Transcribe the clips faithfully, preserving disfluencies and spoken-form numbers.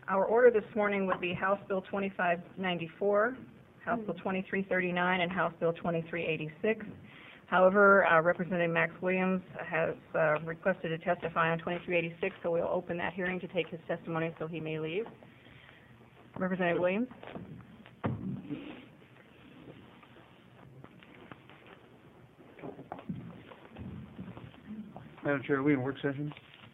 Our order this morning would be House Bill twenty-five ninety-four, House Bill twenty-three thirty-nine, and House Bill twenty-three eighty-six. However, uh, Representative Max Williams has uh, requested to testify on twenty-three eighty-six, so we'll open that hearing to take his testimony so he may leave. Representative Williams. Madam Chair, are we in work session?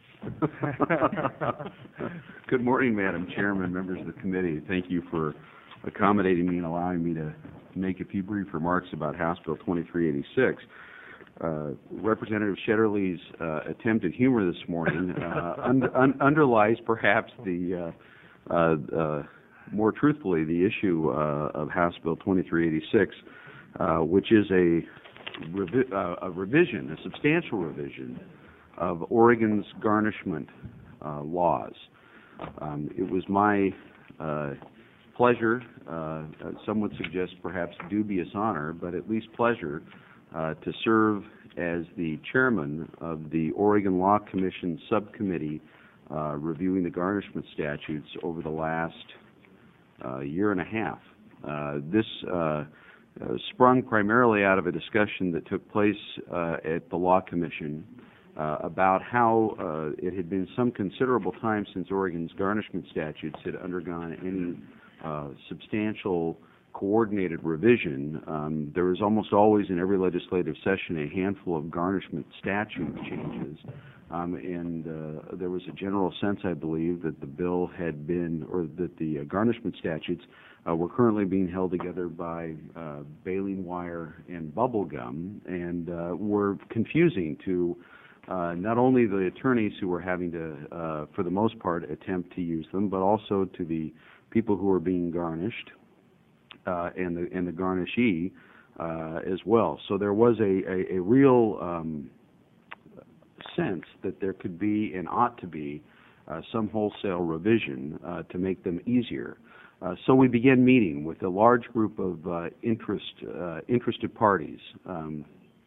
Good morning, Madam Chairman, members of the committee. Thank you for accommodating me and allowing me to make a few brief remarks about House Bill twenty-three eighty-six. Uh, Representative Shetterly's uh, attempted humor this morning uh, un un underlies perhaps the, uh, uh, uh, more truthfully, the issue uh, of House Bill twenty-three eighty-six, uh, which is a, revi uh, a revision, a substantial revision of Oregon's garnishment uh, laws. Um, it was my uh, pleasure, uh, some would suggest perhaps dubious honor, but at least pleasure, uh, to serve as the chairman of the Oregon Law Commission subcommittee uh, reviewing the garnishment statutes over the last uh, year and a half. Uh, this uh, uh, sprung primarily out of a discussion that took place uh, at the Law Commission Uh, about how uh, it had been some considerable time since Oregon's garnishment statutes had undergone any uh, substantial coordinated revision. Um, there is almost always in every legislative session a handful of garnishment statute changes, um, and uh, there was a general sense, I believe, that the bill had been, or that the uh, garnishment statutes uh, were currently being held together by uh, baling wire and bubble gum, and uh, were confusing to Uh, not only the attorneys who were having to, uh, for the most part, attempt to use them, but also to the people who were being garnished uh, and the and the garnishee uh, as well. So there was a a, a real um, sense that there could be and ought to be uh, some wholesale revision uh, to make them easier. Uh, so we began meeting with a large group of uh, interest uh, interested parties. Um,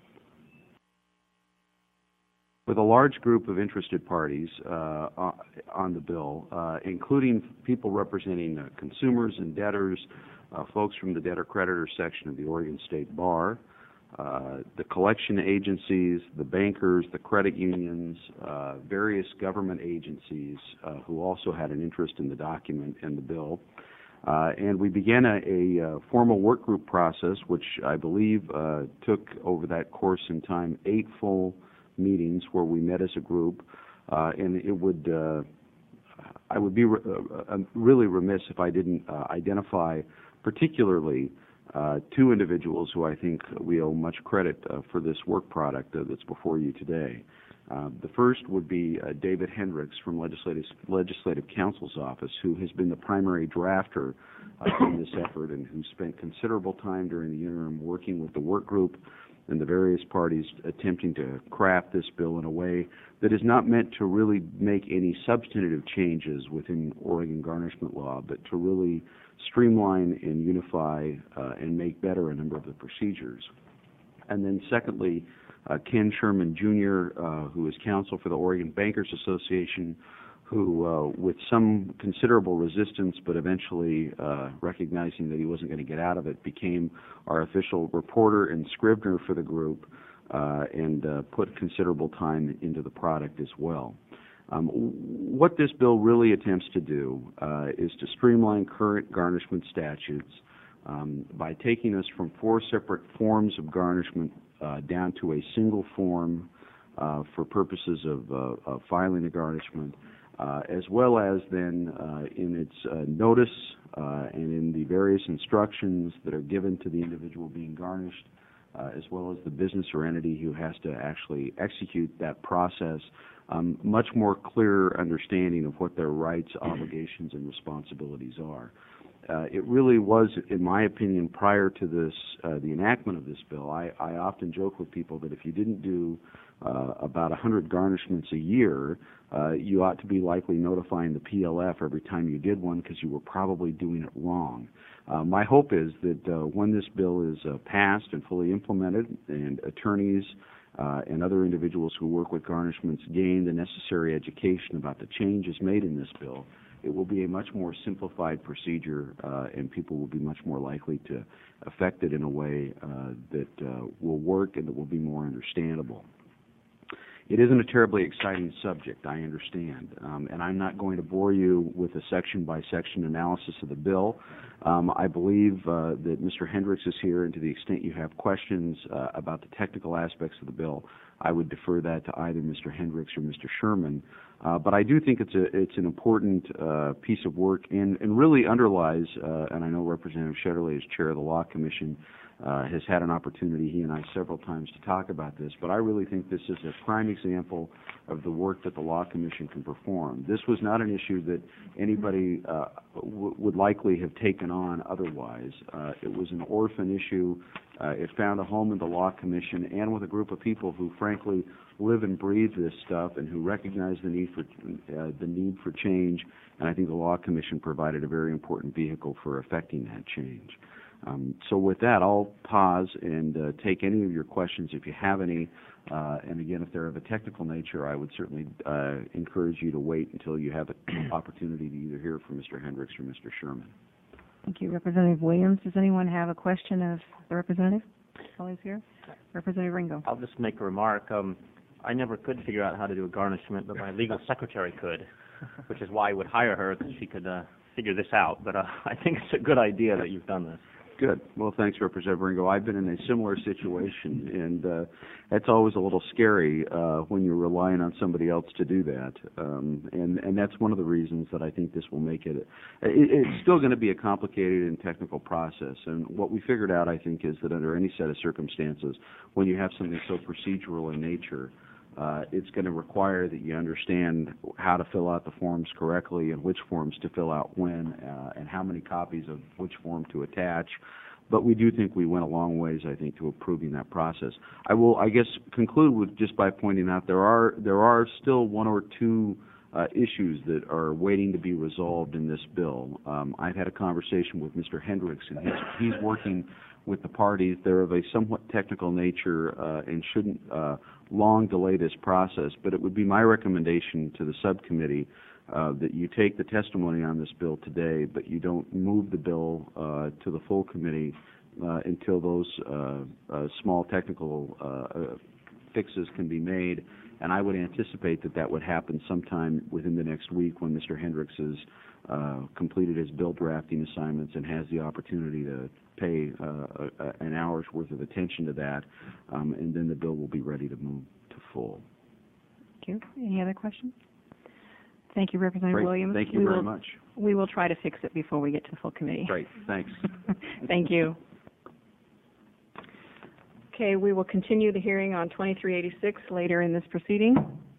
with a large group of interested parties uh, on the bill, uh, including people representing uh, consumers and debtors, uh, folks from the debtor-creditor section of the Oregon State Bar, uh, the collection agencies, the bankers, the credit unions, uh, various government agencies uh, who also had an interest in the document and the bill. Uh, and we began a, a uh, formal work group process, which I believe uh, took over that course in time eight full meetings where we met as a group, uh, and it would, uh, I would be re uh, really remiss if I didn't uh, identify particularly uh, two individuals who I think we owe much credit uh, for this work product uh, that's before you today. Uh, the first would be uh, David Hendricks from Legislative, Legislative Counsel's Office, who has been the primary drafter uh, in this effort and who spent considerable time during the interim working with the work group and the various parties attempting to craft this bill in a way that is not meant to really make any substantive changes within Oregon garnishment law, but to really streamline and unify uh, and make better a number of the procedures. And then secondly, uh, Ken Sherman, Junior, uh, who is counsel for the Oregon Bankers Association, who, uh, with some considerable resistance, but eventually uh, recognizing that he wasn't going to get out of it, became our official reporter and scrivener for the group uh, and uh, put considerable time into the product as well. Um, what this bill really attempts to do uh, is to streamline current garnishment statutes um, by taking us from four separate forms of garnishment uh, down to a single form uh, for purposes of, uh, of filing the garnishment. Uh, as well as then uh, in its uh, notice uh, and in the various instructions that are given to the individual being garnished, uh, as well as the business or entity who has to actually execute that process, um, much more clear understanding of what their rights, obligations, and responsibilities are. Uh, it really was, in my opinion, prior to this, uh, the enactment of this bill, I, I often joke with people that if you didn't do uh, about one hundred garnishments a year, uh, you ought to be likely notifying the P L F every time you did one because you were probably doing it wrong. Uh, my hope is that uh, when this bill is uh, passed and fully implemented and attorneys uh, and other individuals who work with garnishments gain the necessary education about the changes made in this bill, it will be a much more simplified procedure, uh, and people will be much more likely to affect it in a way uh, that uh, will work and that will be more understandable. It isn't a terribly exciting subject, I understand, um, and I'm not going to bore you with a section-by-section analysis of the bill. Um, I believe uh, that Mister Hendricks is here, and to the extent you have questions uh, about the technical aspects of the bill, I would defer that to either Mister Hendricks or Mister Sherman. Uh, but I do think it's a it's an important uh, piece of work, and, and really underlies, uh, and I know Representative Shetterly, as chair of the Law Commission, Uh, has had an opportunity, he and I, several times to talk about this, but I really think this is a prime example of the work that the Law Commission can perform. This was not an issue that anybody uh, w would likely have taken on otherwise. Uh, it was an orphan issue. Uh, it found a home in the Law Commission and with a group of people who, frankly, live and breathe this stuff and who recognize the need for uh, the need for change, and I think the Law Commission provided a very important vehicle for effecting that change. Um, so with that, I'll pause and uh, take any of your questions if you have any. Uh, and again, if they're of a technical nature, I would certainly uh, encourage you to wait until you have an opportunity to either hear from Mister Hendricks or Mister Sherman. Thank you. Representative Williams, does anyone have a question of the representative while he's here? Representative Ringo. I'll just make a remark. Um, I never could figure out how to do a garnishment, but my legal secretary could, which is why I would hire her, because she could uh, figure this out. But uh, I think it's a good idea that you've done this. Good. Well, thanks, Representative Ringo. I've been in a similar situation, and uh, that's always a little scary uh, when you're relying on somebody else to do that. Um, and, and that's one of the reasons that I think this will make it, it it's still going to be a complicated and technical process. And what we figured out, I think, is that under any set of circumstances, when you have something so procedural in nature, Uh, it's going to require that you understand how to fill out the forms correctly and which forms to fill out when uh, and how many copies of which form to attach. But we do think we went a long ways, I think, to improving that process. I will, I guess, conclude with just by pointing out there are there are still one or two uh, issues that are waiting to be resolved in this bill. Um, I've had a conversation with Mister Hendricks, and he's, he's working with the parties. They're of a somewhat technical nature uh, and shouldn't uh, long delay this process, but it would be my recommendation to the subcommittee uh, that you take the testimony on this bill today, but you don't move the bill uh, to the full committee uh, until those uh, uh, small technical uh, uh, fixes can be made. And I would anticipate that that would happen sometime within the next week when Mister Hendricks has uh, completed his bill drafting assignments and has the opportunity to pay uh, a, an hour's worth of attention to that, um, and then the bill will be ready to move to full. Thank you. Any other questions? Thank you, Representative Great. Williams. Thank you we very will, much. We will try to fix it before we get to the full committee. Great. Thanks. Thank you. Okay, we will continue the hearing on twenty-three eighty-six later in this proceeding.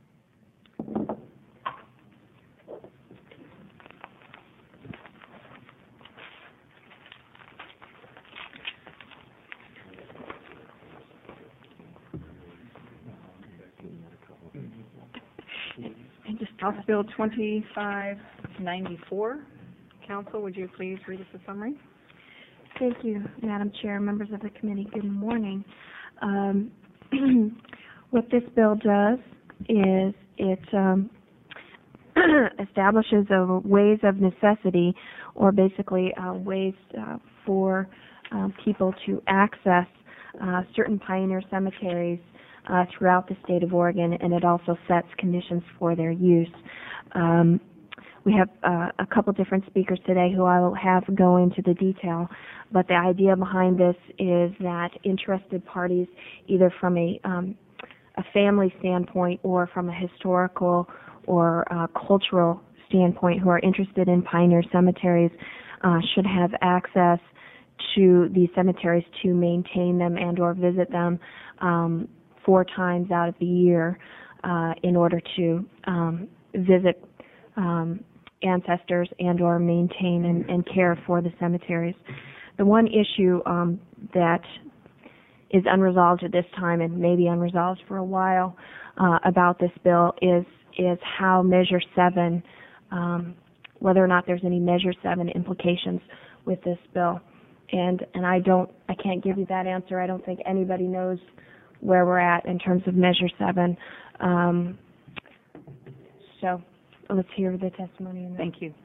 House Bill twenty-five ninety-four. Council, would you please read us a summary? Thank you, Madam Chair, members of the committee. Good morning. Um, what this bill does is it um, establishes a ways of necessity, or basically uh, ways uh, for uh, people to access uh, certain pioneer cemeteries Uh, throughout the state of Oregon, and it also sets conditions for their use. Um, we have uh, a couple different speakers today who I will have go into the detail, but the idea behind this is that interested parties, either from a, um, a family standpoint or from a historical or uh, cultural standpoint, who are interested in pioneer cemeteries, uh, should have access to these cemeteries to maintain them and or visit them um, four times out of the year uh, in order to um, visit um, ancestors and or maintain and, and care for the cemeteries. The one issue um, that is unresolved at this time, and maybe unresolved for a while, uh, about this bill is is how Measure seven, um, whether or not there's any Measure seven implications with this bill. And and I don't, I can't give you that answer. I don't think anybody knows where we're at in terms of Measure seven. Um, so let's hear the testimony. Thank you.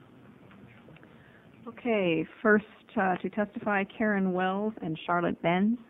Okay, first uh, to testify, Karen Wells and Charlotte Benz.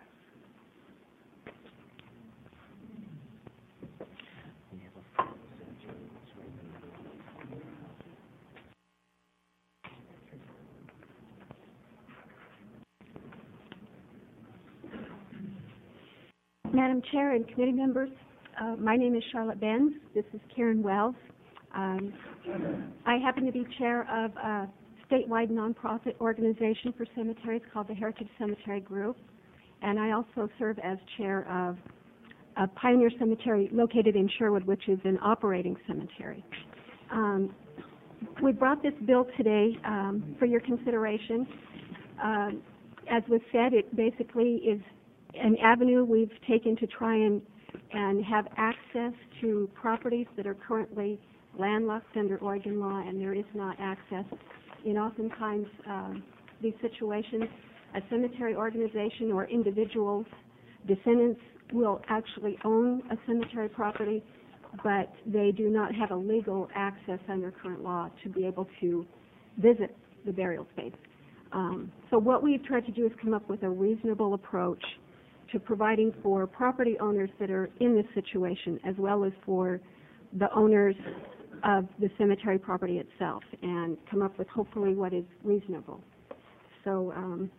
Madam Chair and committee members, uh, my name is Charlotte Benz. This is Karen Wells. Um, I happen to be chair of a statewide nonprofit organization for cemeteries called the Heritage Cemetery Group, and I also serve as chair of a Pioneer Cemetery located in Sherwood, which is an operating cemetery. Um, we brought this bill today um, for your consideration. Uh, as was said, it basically is an avenue we've taken to try and, and have access to properties that are currently landlocked under Oregon law, and there is not access. In oftentimes um, these situations, a cemetery organization or individuals, descendants will actually own a cemetery property, but they do not have a legal access under current law to be able to visit the burial space. Um, so what we've tried to do is come up with a reasonable approach to providing for property owners that are in this situation, as well as for the owners of the cemetery property itself, and come up with hopefully what is reasonable. So um,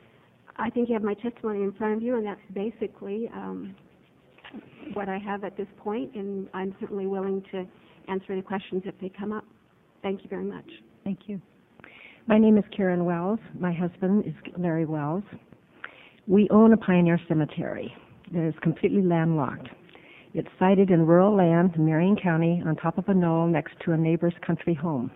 I think you have my testimony in front of you, and that's basically um, what I have at this point, and I'm certainly willing to answer any questions if they come up. Thank you very much. Thank you. My name is Karen Wells. My husband is Larry Wells. We own a Pioneer Cemetery that is completely landlocked. It's sited in rural land in Marion County on top of a knoll next to a neighbor's country home.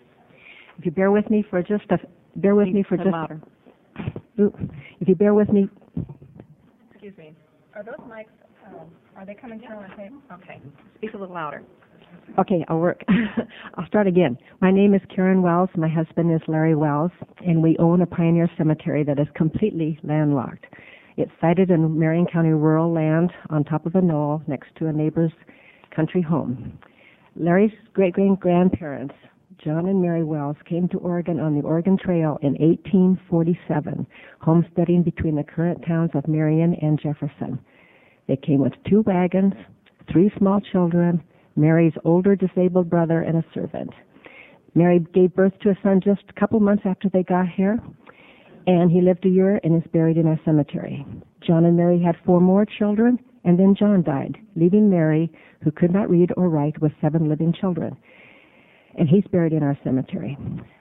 If you bear with me for just a, bear with me for just, louder. Ooh, if you bear with me. Excuse me. Are those mics, um, are they coming through on the tape? Okay. Speak a little louder. Okay, I'll work. I'll start again. My name is Karen Wells. My husband is Larry Wells, and we own a Pioneer Cemetery that is completely landlocked. It's sited in Marion County rural land on top of a knoll next to a neighbor's country home. Larry's great-great-grandparents, John and Mary Wells, came to Oregon on the Oregon Trail in eighteen forty-seven, homesteading between the current towns of Marion and Jefferson. They came with two wagons, three small children, Mary's older disabled brother, and a servant. Mary gave birth to a son just a couple months after they got here, and he lived a year and is buried in our cemetery. John and Mary had four more children, and then John died, leaving Mary, who could not read or write, with seven living children. And he's buried in our cemetery.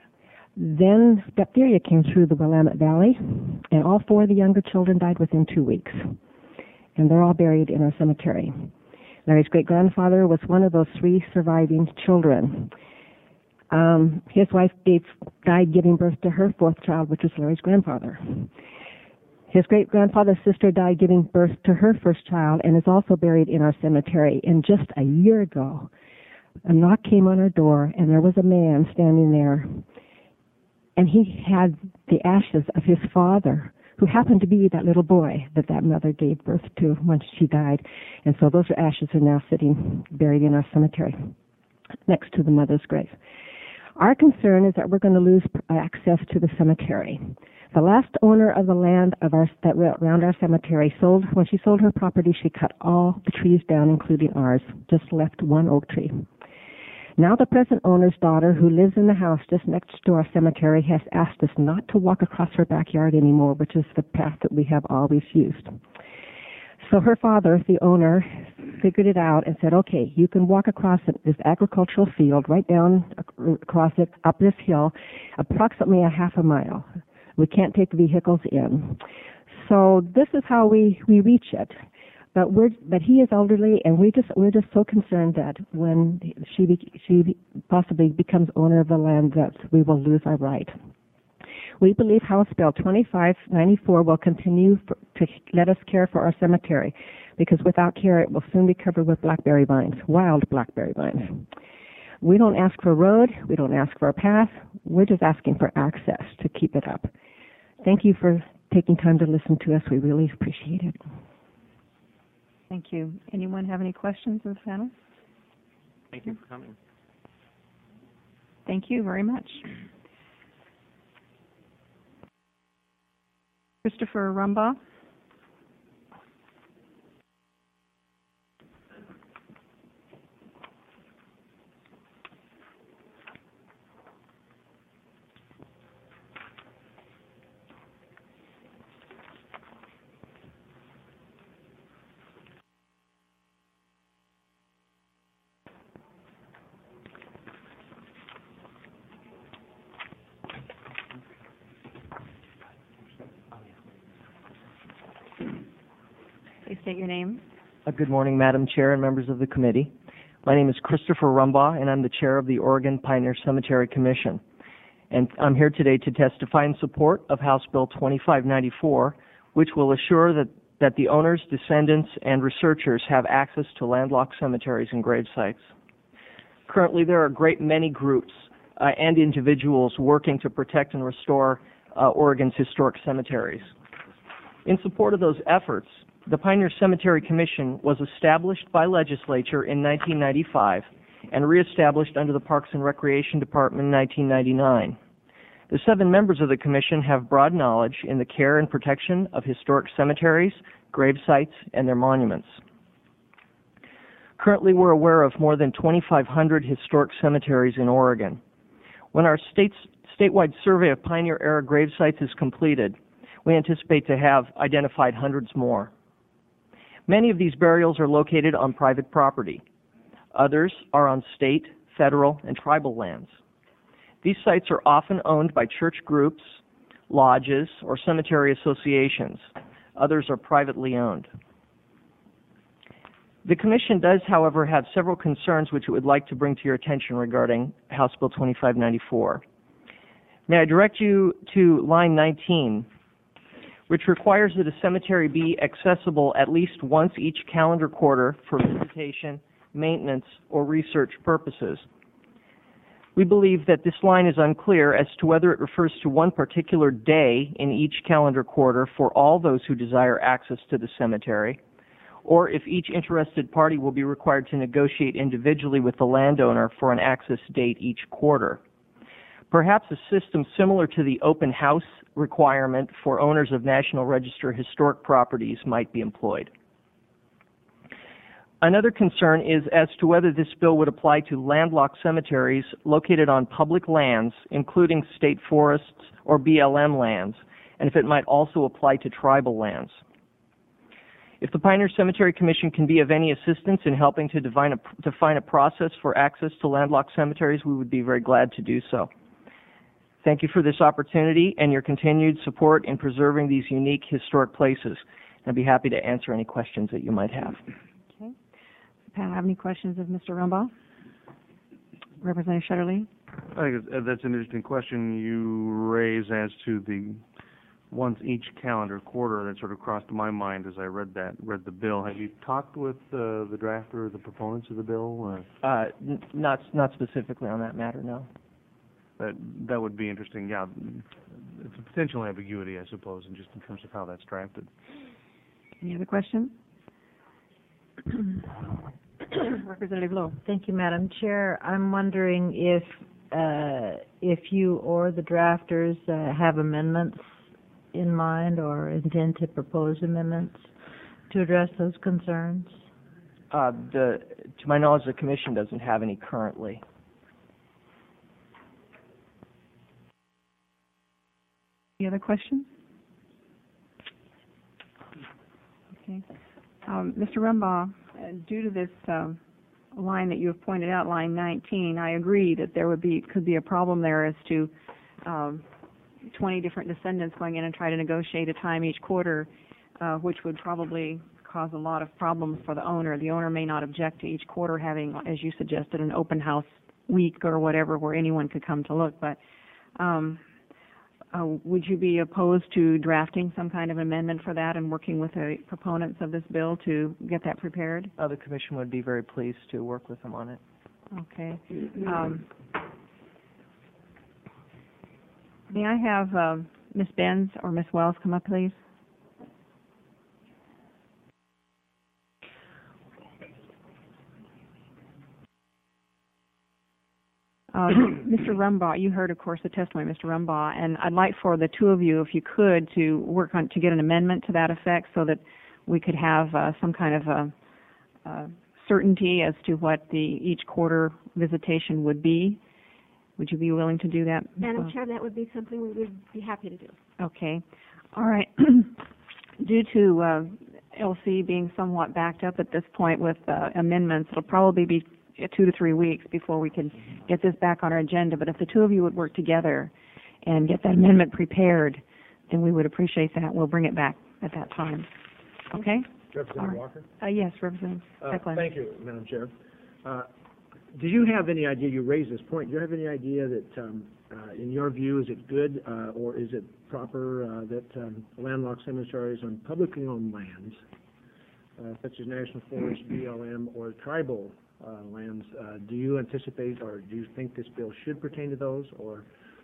Then diphtheria came through the Willamette Valley, and all four of the younger children died within two weeks. And they're all buried in our cemetery. Larry's great-grandfather was one of those three surviving children. Um, his wife gave, died giving birth to her fourth child, which was Larry's grandfather. His great-grandfather's sister died giving birth to her first child and is also buried in our cemetery. And just a year ago, a knock came on our door, and there was a man standing there, and he had the ashes of his father, who happened to be that little boy that that mother gave birth to when she died. And so those ashes are now sitting buried in our cemetery next to the mother's grave. Our concern is that we're going to lose access to the cemetery. The last owner of the land of our, that around our cemetery sold, when she sold her property, she cut all the trees down, including ours, just left one oak tree. Now the present owner's daughter, who lives in the house just next to our cemetery, has asked us not to walk across her backyard anymore, which is the path that we have always used. So her father, the owner, figured it out and said, okay, you can walk across this agricultural field, right down across it, up this hill, approximately a half a mile. We can't take vehicles in. So this is how we, we reach it. But we're, but he is elderly, and we just, we're just so concerned that when she, be, she possibly becomes owner of the land, that we will lose our right. We believe House Bill twenty-five ninety-four will continue for, to let us care for our cemetery, because without care, it will soon be covered with blackberry vines, wild blackberry vines. We don't ask for a road. We don't ask for a path. We're just asking for access to keep it up. Thank you for taking time to listen to us. We really appreciate it. Thank you. Anyone have any questions of the panel? Thank you for coming. Thank you very much. Christopher Rumbaugh. Please state your name. Uh, Good morning, Madam Chair and members of the committee. My name is Christopher Rumbaugh, and I'm the chair of the Oregon Pioneer Cemetery Commission. And I'm here today to testify in support of House Bill twenty-five ninety-four, which will assure that, that the owners, descendants, and researchers have access to landlocked cemeteries and grave sites. Currently, there are a great many groups uh, and individuals working to protect and restore uh, Oregon's historic cemeteries. In support of those efforts, the Pioneer Cemetery Commission was established by legislature in nineteen ninety-five and reestablished under the Parks and Recreation Department in nineteen ninety-nine. The seven members of the commission have broad knowledge in the care and protection of historic cemeteries, grave sites, and their monuments. Currently, we're aware of more than twenty-five hundred historic cemeteries in Oregon. When our state's statewide survey of Pioneer-era grave sites is completed, we anticipate to have identified hundreds more. Many of these burials are located on private property. Others are on state, federal, and tribal lands. These sites are often owned by church groups, lodges, or cemetery associations. Others are privately owned. The Commission does, however, have several concerns which it would like to bring to your attention regarding House Bill twenty-five ninety-four. May I direct you to line nineteen, which requires that a cemetery be accessible at least once each calendar quarter for visitation, maintenance, or research purposes. We believe that this line is unclear as to whether it refers to one particular day in each calendar quarter for all those who desire access to the cemetery, or if each interested party will be required to negotiate individually with the landowner for an access date each quarter. Perhaps a system similar to the open house requirement for owners of National Register historic properties might be employed. Another concern is as to whether this bill would apply to landlocked cemeteries located on public lands, including state forests or B L M lands, and if it might also apply to tribal lands. If the Pioneer Cemetery Commission can be of any assistance in helping to define a, define a process for access to landlocked cemeteries, we would be very glad to do so. Thank you for this opportunity and your continued support in preserving these unique historic places. I'd be happy to answer any questions that you might have. Okay. Panel, have any questions of Mister Rumbaugh? Representative Shutterly? I think that's an interesting question you raise as to the once each calendar quarter. That sort of crossed my mind as I read that, read the bill. Have you talked with uh, the drafter or the proponents of the bill? Uh, Uh, n- not, not specifically on that matter, no. that that would be interesting. Yeah, it's a potential ambiguity, I suppose, in just in terms of how that's drafted. Any other questions? Representative Lowe. Thank you, Madam Chair. I'm wondering if uh, if you or the drafters uh, have amendments in mind or intend to propose amendments to address those concerns. Uh, the, to my knowledge, the Commission doesn't have any currently. Any other questions? Okay. Um, Mister Rumbaugh, uh, due to this um, line that you have pointed out, line nineteen, I agree that there would be could be a problem there as to um, twenty different descendants going in and try to negotiate a time each quarter, uh, which would probably cause a lot of problems for the owner. The owner may not object to each quarter having, as you suggested, an open house week or whatever where anyone could come to look. But um, uh, would you be opposed to drafting some kind of amendment for that and working with the proponents of this bill to get that prepared? Uh, the Commission would be very pleased to work with them on it. Okay. Um, may I have um, Miz Benz or Miz Wells come up, please? Mister Rumbaugh, you heard, of course, the testimony of Mister Rumbaugh, and I'd like for the two of you, if you could, to work on, to get an amendment to that effect so that we could have uh, some kind of a, uh, certainty as to what the each quarter visitation would be. Would you be willing to do that? Madam Chair, that would be something we would be happy to do. Okay. All right. Due to uh, L C being somewhat backed up at this point with uh, amendments, it'll probably be two to three weeks before we can get this back on our agenda. But if the two of you would work together and get that amendment prepared, then we would appreciate that. We'll bring it back at that time. Okay? Representative right. Walker? Uh, yes, Representative Uh, Eklund. Thank you, Madam Chair. Uh, do you have any idea, you raised this point, do you have any idea that, um, uh, in your view, is it good uh, or is it proper uh, that um, landlocked cemeteries on publicly owned lands, uh, such as National Forest, B L M, or tribal uh, lands, uh, do you anticipate or do you think this bill should pertain to those, or,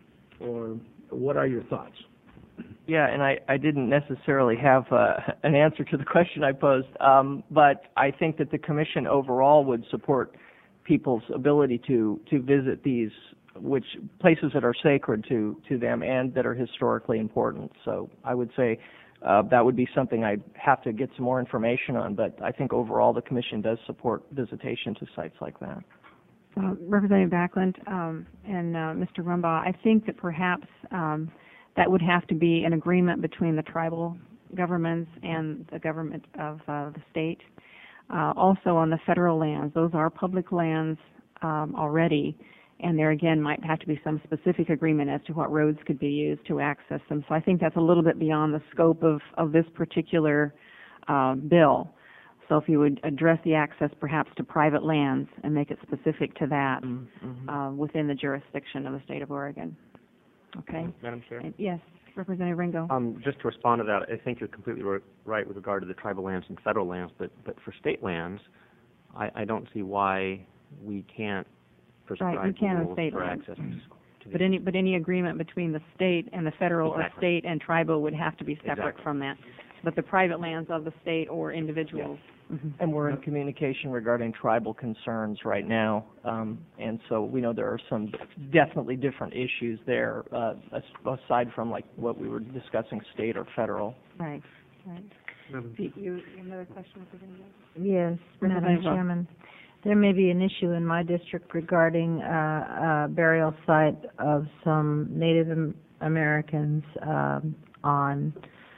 or what are your thoughts? Yeah, and I, I didn't necessarily have uh, an answer to the question I posed, um, but I think that the Commission overall would support people's ability to, to visit these which places that are sacred to, to them and that are historically important. So I would say uh, that would be something I'd have to get some more information on, but I think overall the Commission does support visitation to sites like that. Uh, Representative Backlund um, and uh, Mister Rumbaugh, I think that perhaps um, that would have to be an agreement between the tribal governments and the government of uh, the state. Uh, also on the federal lands, those are public lands um, already, and there again might have to be some specific agreement as to what roads could be used to access them. So I think that's a little bit beyond the scope of, of this particular uh, bill. So if you would address the access perhaps to private lands and make it specific to that mm-hmm. uh, within the jurisdiction of the state of Oregon. Okay? Madam Chair? And, yes, Representative Ringo. Um, just to respond to that, I think you're completely right with regard to the tribal lands and federal lands, but, but for state lands, I, I don't see why we can't prescribe right, you can rules state for lands. access to But any but any agreement between the state and the federal exactly. or state and tribal would have to be separate exactly. from that. But the private lands of the state or individuals. Yes. Mm-hmm. And we're in communication regarding tribal concerns right now, um, and so we know there are some definitely different issues there, uh, aside from like what we were discussing, state or federal. Right, right. Pete, you, you have another question? Yes, Madam Representative. Chairman. There may be an issue in my district regarding uh, a burial site of some Native Am- Americans um, on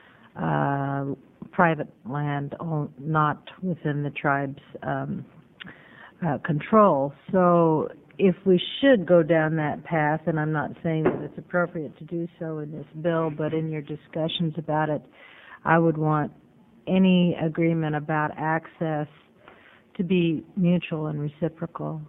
uh, private land, o- not within the tribe's um, uh, control. So if we should go down that path, and I'm not saying that it's appropriate to do so in this bill, but in your discussions about it, I would want any agreement about access to be mutual and reciprocal.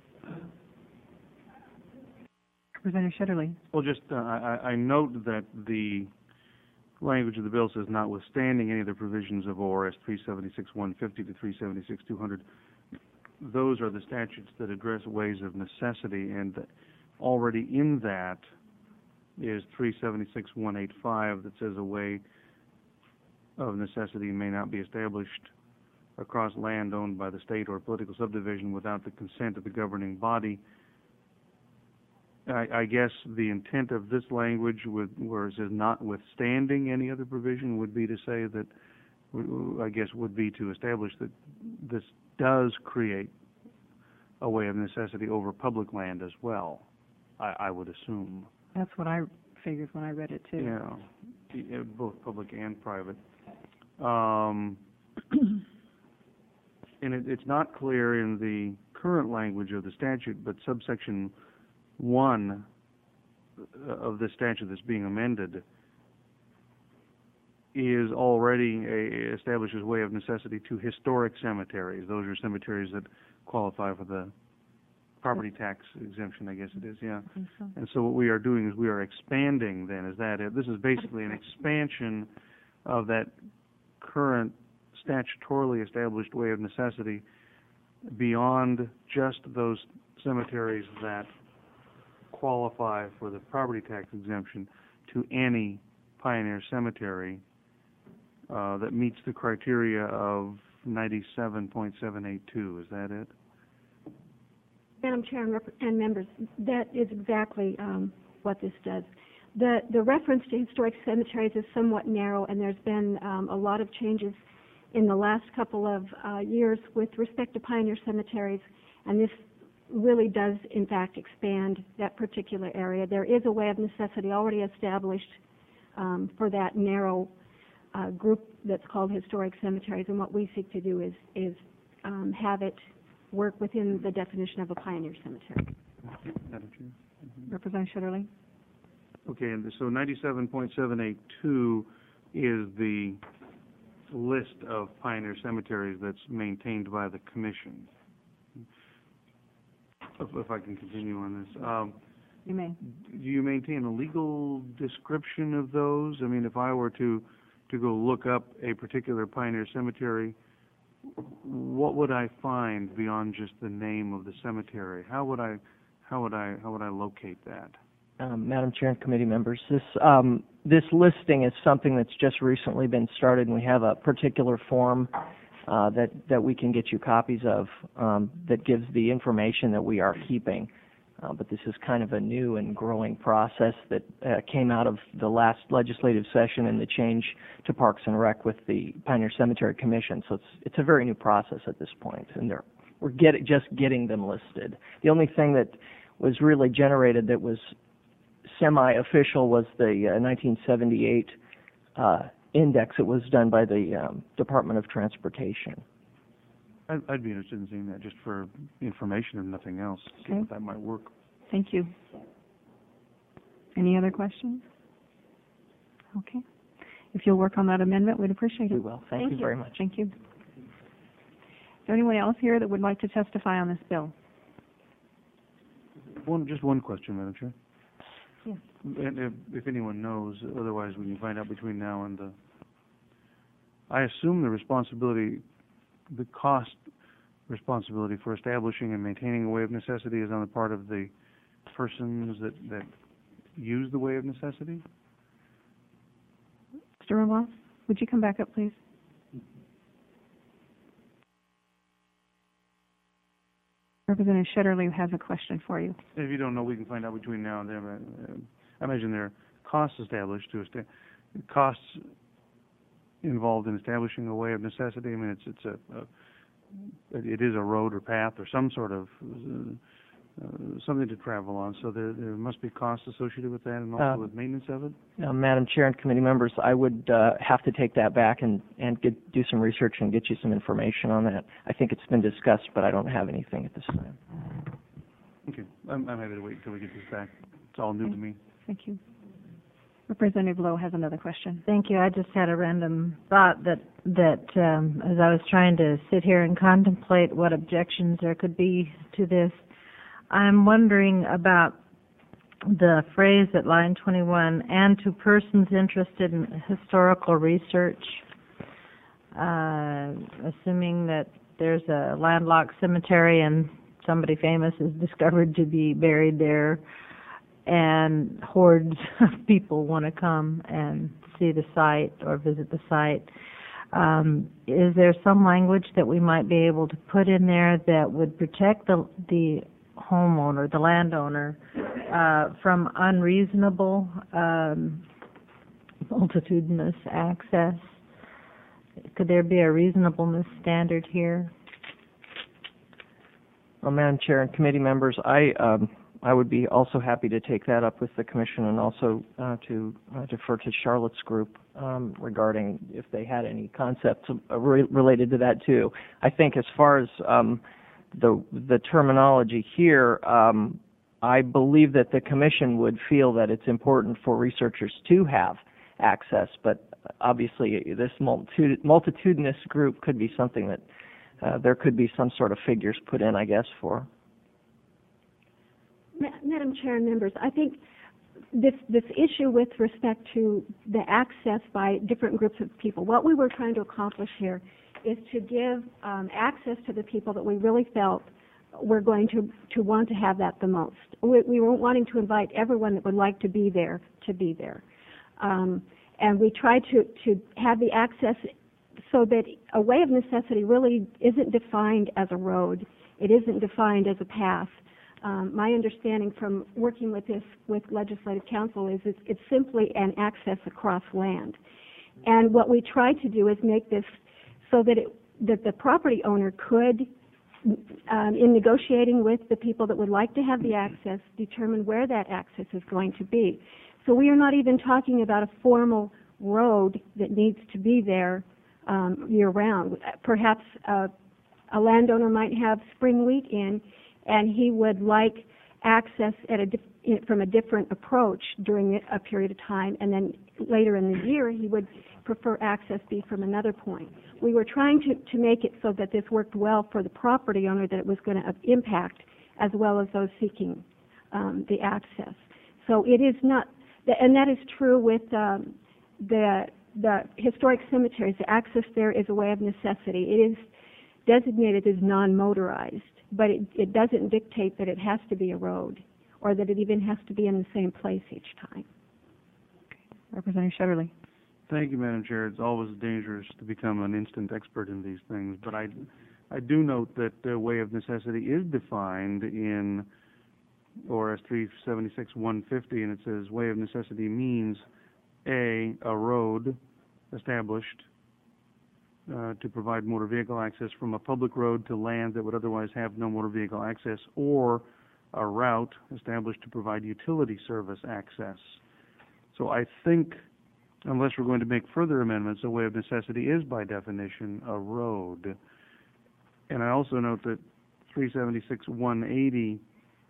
Representative Shetterly. Well, just uh, I, I note that the language of the bill says notwithstanding any of the provisions of O R S three seventy-six one fifty to three seventy-six two hundred, those are the statutes that address ways of necessity, and already in that is three seventy-six one eighty-five that says a way of necessity may not be established across land owned by the state or political subdivision without the consent of the governing body. I, I guess the intent of this language, with, where it says notwithstanding any other provision, would be to say that, I guess, would be to establish that this does create a way of necessity over public land as well, I, I would assume. That's what I figured when I read it, too. Yeah, both public and private. Um, and it, it's not clear in the current language of the statute, but subsection one of the statute that's being amended is already a, establishes way of necessity to historic cemeteries. Those are cemeteries that qualify for the property tax exemption, I guess it is, yeah. So. And so what we are doing is we are expanding then, is that it? This is basically an expansion of that current statutorily established way of necessity beyond just those cemeteries that qualify for the property tax exemption to any pioneer cemetery uh, that meets the criteria of ninety-seven point seven eight two. Is that it? Madam Chair and, rep- and members, that is exactly um, what this does. The, the reference to historic cemeteries is somewhat narrow, and there's been um, a lot of changes in the last couple of uh, years with respect to pioneer cemeteries, and this really does, in fact, expand that particular area. There is a way of necessity already established um, for that narrow uh, group that's called historic cemeteries, and what we seek to do is, is um, have it work within the definition of a pioneer cemetery. Madam Chair? Representative Shetterly? Okay, and so ninety-seven point seven eight two is the list of pioneer cemeteries that's maintained by the commission. If, if I can continue on this. Um, You may. do you maintain a legal description of those? I mean, if I were to, to go look up a particular pioneer cemetery, what would I find beyond just the name of the cemetery? How would I, how would I, how would I locate that? Um, Madam Chair and committee members, this um, this listing is something that's just recently been started, and we have a particular form uh, that that we can get you copies of um, that gives the information that we are keeping. Uh, but this is kind of a new and growing process that uh, came out of the last legislative session and the change to Parks and Rec with the Pioneer Cemetery Commission. So it's it's a very new process at this point, and they're, we're get, just getting them listed. The only thing that was really generated that was semi-official was the uh, nineteen seventy-eight uh, index. It was done by the um, Department of Transportation. I'd, I'd be interested in seeing that just for information and nothing else. See Okay. if that might work. Thank you. Any other questions? Okay. If you'll work on that amendment, we'd appreciate it. We will. Thank, Thank you, you very much. Thank you. Is there anyone else here that would like to testify on this bill? One, just one question, Madam Chair. Yes. And if, if anyone knows, otherwise we can find out between now and the. I assume the responsibility, the cost responsibility for establishing and maintaining a way of necessity is on the part of the persons that, that use the way of necessity? Mister Rumbaugh, would you come back up, please? Representative Shetterly has a question for you. If you don't know, we can find out between now and then. Uh, I imagine there are costs established to esta- costs involved in establishing a way of necessity. I mean, it's it's a, a it is a road or path or some sort of uh, uh, something to travel on. So there there must be costs associated with that, and also Uh, with maintenance of it. Now, Madam Chair and committee members, I would uh, have to take that back and, and get, do some research and get you some information on that. I think it's been discussed, but I don't have anything at this time. Okay, I'm, I'm happy to wait until we get this back. It's all new to me. Thank you. Representative Lowe has another question. Thank you. I just had a random thought that, that um, as I was trying to sit here and contemplate what objections there could be to this, I'm wondering about the phrase at line twenty-one, and to persons interested in historical research, uh, assuming that there's a landlocked cemetery and somebody famous is discovered to be buried there, and hordes of people want to come and see the site or visit the site. Um, is there some language that we might be able to put in there that would protect the the homeowner, the landowner, uh, from unreasonable, um, multitudinous access? Could there be a reasonableness standard here? Well, Madam Chair and committee members, I um, I would be also happy to take that up with the commission and also uh, to uh, defer to Charlotte's group um, regarding if they had any concepts uh, re- related to that too. I think as far as um, the the terminology here, um, I believe that the commission would feel that it's important for researchers to have access, but obviously this multitud- multitudinous group could be something that uh, there could be some sort of figures put in, I guess, for. Ma- Madam Chair and members, I think this this issue with respect to the access by different groups of people, what we were trying to accomplish here is to give um, access to the people that we really felt were going to, to want to have that the most. We, we weren't wanting to invite everyone that would like to be there to be there. Um, and we tried to, to have the access so that a way of necessity really isn't defined as a road. It isn't defined as a path. Um, my understanding from working with this with Legislative Council is it's, it's simply an access across land. And what we try to do is make this so that it, that the property owner could, um, in negotiating with the people that would like to have the access, determine where that access is going to be. So we are not even talking about a formal road that needs to be there um, year-round. Perhaps uh, a landowner might have spring wheat in, and he would like access at a dif- from a different approach during a period of time, and then later in the year he would prefer access be from another point. We were trying to, to make it so that this worked well for the property owner, that it was going to impact as well as those seeking um, the access. So it is not, and that is true with um, the the historic cemeteries. The access there is a way of necessity. It is designated as non-motorized, but it, it doesn't dictate that it has to be a road or that it even has to be in the same place each time. Representative Shetterly. Thank you, Madam Chair. It's always dangerous to become an instant expert in these things, but I, I do note that the way of necessity is defined in O R S three seventy-six one fifty, and it says way of necessity means A, a road established uh, to provide motor vehicle access from a public road to land that would otherwise have no motor vehicle access, or a route established to provide utility service access. So I think, unless we're going to make further amendments, a way of necessity is by definition a road. And I also note that three seventy-six one eighty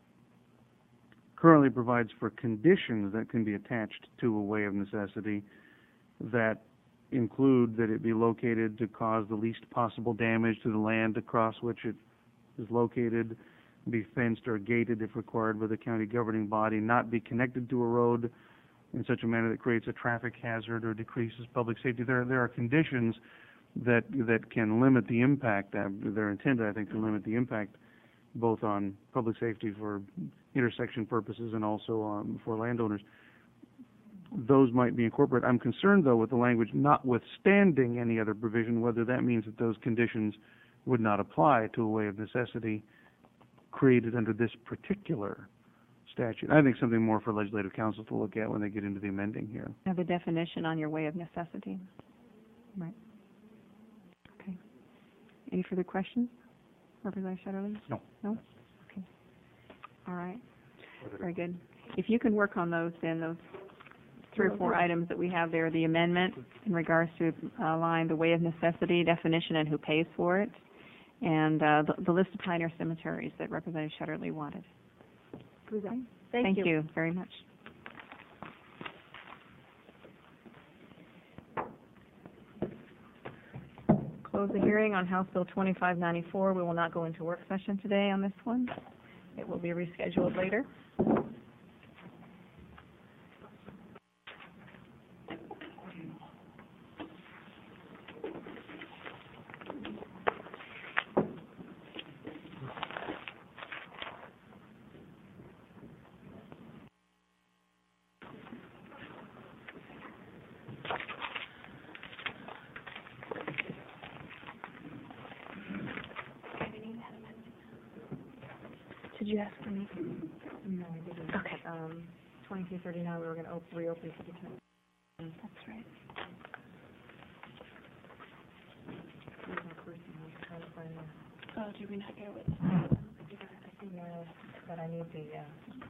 currently provides for conditions that can be attached to a way of necessity that include that it be located to cause the least possible damage to the land across which it is located, be fenced or gated if required by the county governing body, not be connected to a road in such a manner that creates a traffic hazard or decreases public safety. There, there are conditions that that can limit the impact. Uh, they're intended, I think, to limit the impact both on public safety for intersection purposes and also um, for landowners. Those might be incorporated. I'm concerned, though, with the language notwithstanding any other provision, whether that means that those conditions would not apply to a way of necessity created under this particular statute. I think something more for Legislative Council to look at when they get into the amending here. Have the definition on your way of necessity. Right. Okay. Any further questions? Representative Shetterly? No. No? Okay. All right. Very good. If you can work on those, then those three or four items that we have there, the amendment in regards to uh, line the way of necessity definition and who pays for it, and uh, the, the list of pioneer cemeteries that Representative Shetterly wanted. Thank, Thank you. you very much. Close the hearing on House Bill twenty-five ninety-four. We will not go into work session today on this one. It will be rescheduled later. Did you ask for me? No, I didn't. Okay. Um, twenty-two thirty-nine, we were going to op- reopen for the ten. That's right. Where's my person? I'm trying to find the, Oh, did we not go with? I see my, but I need the, uh.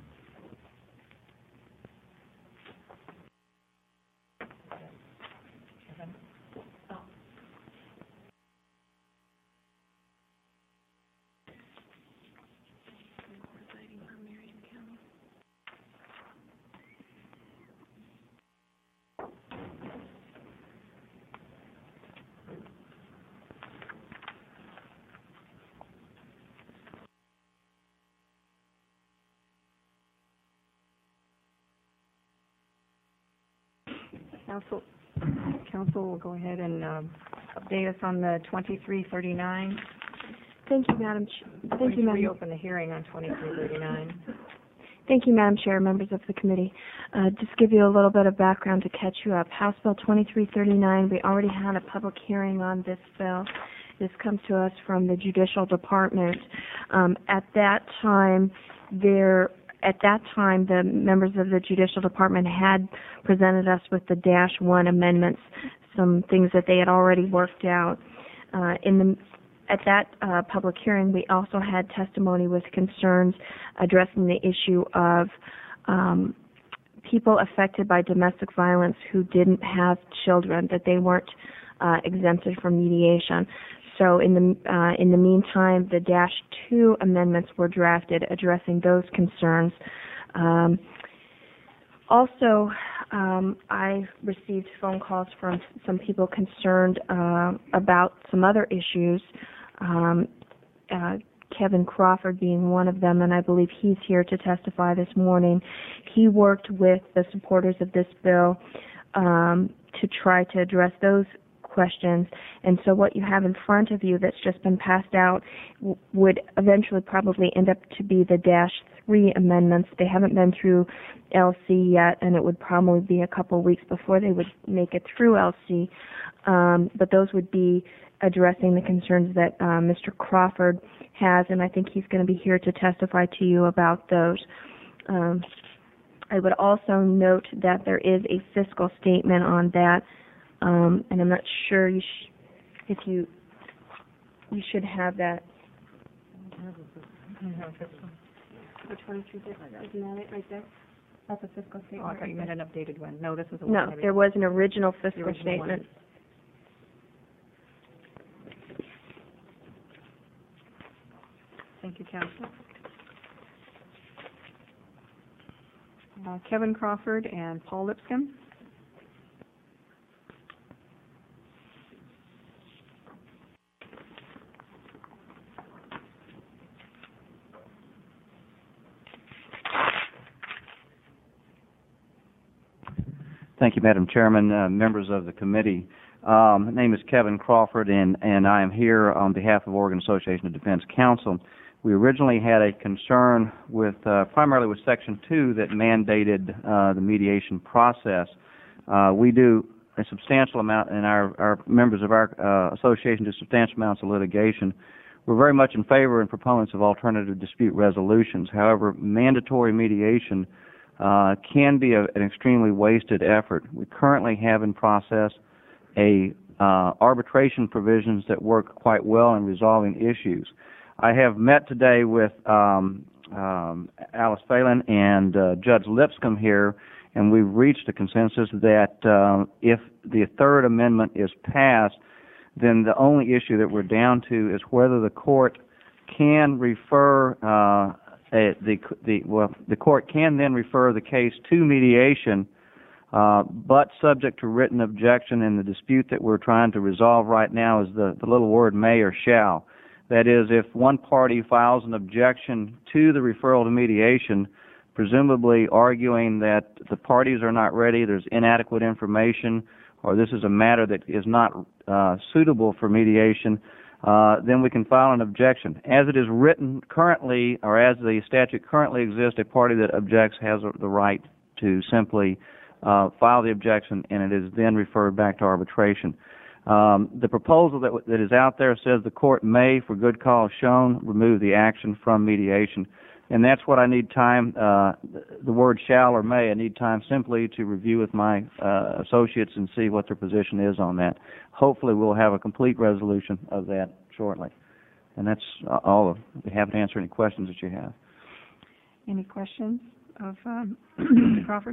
Council, council will go ahead and um, update us on the twenty-three thirty-nine. Thank you, Madam. Ch- Thank Going you, to Madam. reopen the hearing on twenty-three thirty-nine. Thank you, Madam Chair, members of the committee. Uh, just give you a little bit of background to catch you up. House Bill twenty-three thirty-nine, we already had a public hearing on this bill, This comes to us from the Judicial Department. Um, at that time, there At that time, the members of the Judicial Department had presented us with the Dash One amendments, some things that they had already worked out. Uh, in the At that uh, public hearing, we also had testimony with concerns addressing the issue of um, people affected by domestic violence who didn't have children, that they weren't uh, exempted from mediation. So in the uh, in the meantime, the Dash Two amendments were drafted addressing those concerns. Um, also, um, I received phone calls from some people concerned uh, about some other issues. Um, uh, Kevin Crawford being one of them, and I believe he's here to testify this morning. He worked with the supporters of this bill um, to try to address those questions, and so what you have in front of you that's just been passed out w- would eventually probably end up to be the Dash Three amendments. They haven't been through L C yet, and it would probably be a couple weeks before they would make it through L C, um, but those would be addressing the concerns that uh, Mister Crawford has, and I think he's going to be here to testify to you about those. Um, I would also note that there is a fiscal statement on that. Um, and I'm not sure you sh- if you you should have that. Which one is it? Isn't that it right there? That's a fiscal statement. Oh, I thought you meant an updated one. No, this is a No, one. there was an original fiscal original statement. Thank you, Council. Uh, Kevin Crawford and Paul Lipscomb. Thank you, Madam Chairman, uh, members of the committee. Um, my name is Kevin Crawford, and, and I am here on behalf of Oregon Association of Defense Counsel. We originally had a concern with, uh, primarily with Section two that mandated uh, the mediation process. Uh, we do a substantial amount, and our, our members of our uh, association do substantial amounts of litigation. We're very much in favor and proponents of alternative dispute resolutions. However, mandatory mediation Uh, can be a, an extremely wasted effort. We currently have in process a uh, arbitration provisions that work quite well in resolving issues. I have met today with um, um, Alice Phelan and uh, Judge Lipscomb here, and we've reached a consensus that uh, if the third amendment is passed, then the only issue that we're down to is whether the court can refer uh, Uh, the the well the court can then refer the case to mediation, uh, but subject to written objection. And the dispute that we're trying to resolve right now is the, the little word may or shall. That is, if one party files an objection to the referral to mediation, presumably arguing that the parties are not ready, there's inadequate information, or this is a matter that is not uh, suitable for mediation, Uh, then we can file an objection. As it is written currently, or as the statute currently exists, a party that objects has a, the right to simply uh, file the objection, and it is then referred back to arbitration. Um, the proposal that, that is out there says the court may, for good cause shown, remove the action from mediation, and that's what I need time, uh, the word shall or may, I need time simply to review with my uh, associates and see what their position is on that. Hopefully we'll have a complete resolution of that shortly. And that's uh, all. I'll be happy to answer any questions that you have. Any questions of um, Mister Crawford?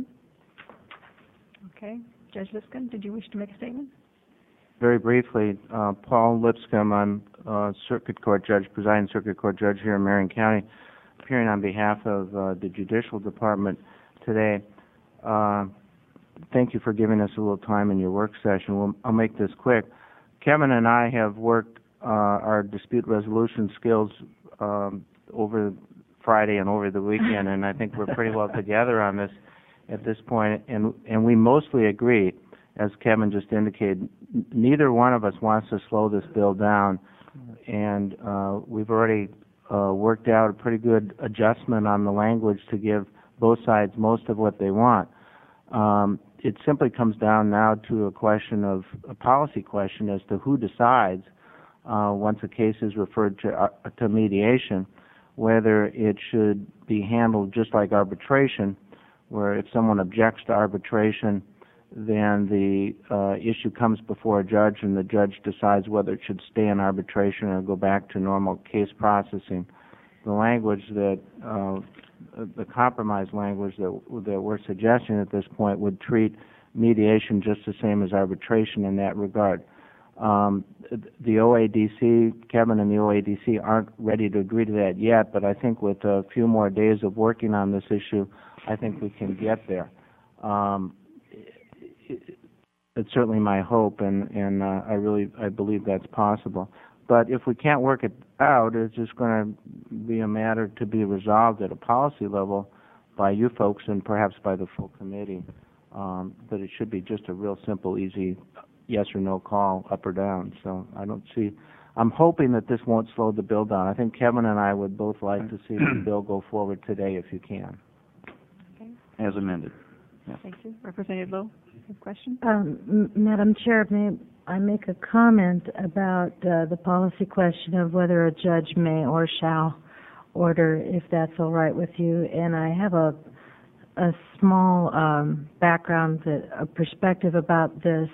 Okay. Judge Lipscomb, did you wish to make a statement? Very briefly, uh, Paul Lipscomb, I'm uh, Circuit Court Judge, presiding Circuit Court Judge here in Marion County, appearing on behalf of uh, the Judicial Department today. Uh, thank you for giving us a little time in your work session. We'll, I'll make this quick. Kevin and I have worked uh, our dispute resolution skills um, over Friday and over the weekend, and I think we're pretty well together on this at this point, and, and we mostly agree, as Kevin just indicated. Neither one of us wants to slow this bill down, and uh, we've already uh, worked out a pretty good adjustment on the language to give both sides most of what they want. Um, it simply comes down now to a question of a policy question as to who decides uh, once a case is referred to, uh, to mediation, whether it should be handled just like arbitration, where if someone objects to arbitration, then the uh, issue comes before a judge and the judge decides whether it should stay in arbitration or go back to normal case processing. The language that, uh, the compromise language that, that we're suggesting at this point would treat mediation just the same as arbitration in that regard. Um, the O A D C, Kevin and the O A D C aren't ready to agree to that yet, but I think with a few more days of working on this issue, I think we can get there. Um, it's certainly my hope, and, and uh, I really I believe that's possible. But if we can't work it out, it's just going to be a matter to be resolved at a policy level by you folks and perhaps by the full committee. Um, but it should be just a real simple, easy yes or no call, up or down. So I don't see, I'm hoping that this won't slow the bill down. I think Kevin and I would both like to see the bill go forward today if you can. Okay. As amended. Yeah. Thank you. Representative Lowe, you have a question? Um, M- Madam Chair, may I make a comment about uh, the policy question of whether a judge may or shall order, if that's all right with you? And I have a a small um, background, that, a perspective about this.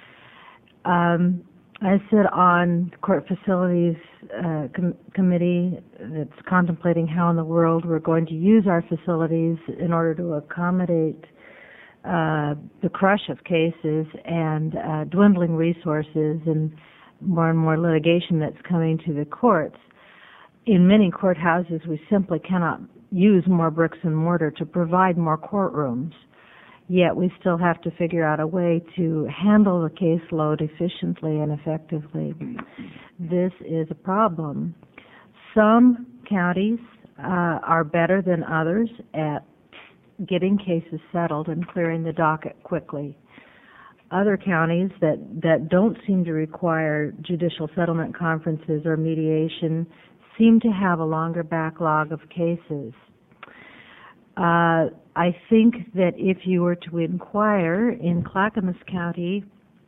Um, I sit on Court Facilities uh, com- Committee that's contemplating how in the world we're going to use our facilities in order to accommodate uh, the crush of cases and uh, dwindling resources and more and more litigation that's coming to the courts. In many courthouses, we simply cannot use more bricks and mortar to provide more courtrooms, yet we still have to figure out a way to handle the caseload efficiently and effectively. This is a problem. Some counties uh, are better than others at getting cases settled and clearing the docket quickly. Other counties that, that don't seem to require judicial settlement conferences or mediation seem to have a longer backlog of cases. Uh, I think that if you were to inquire in Clackamas County,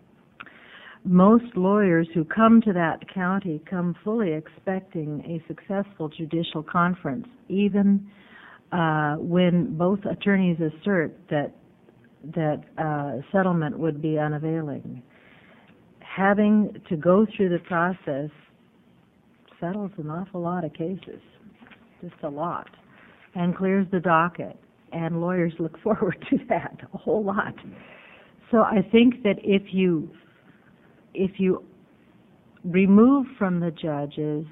most lawyers who come to that county come fully expecting a successful judicial conference, even uh, when both attorneys assert that that uh, settlement would be unavailing. Having to go through the process settles an awful lot of cases, just a lot, and clears the docket, and lawyers look forward to that a whole lot. So I think that if you if you remove from the judges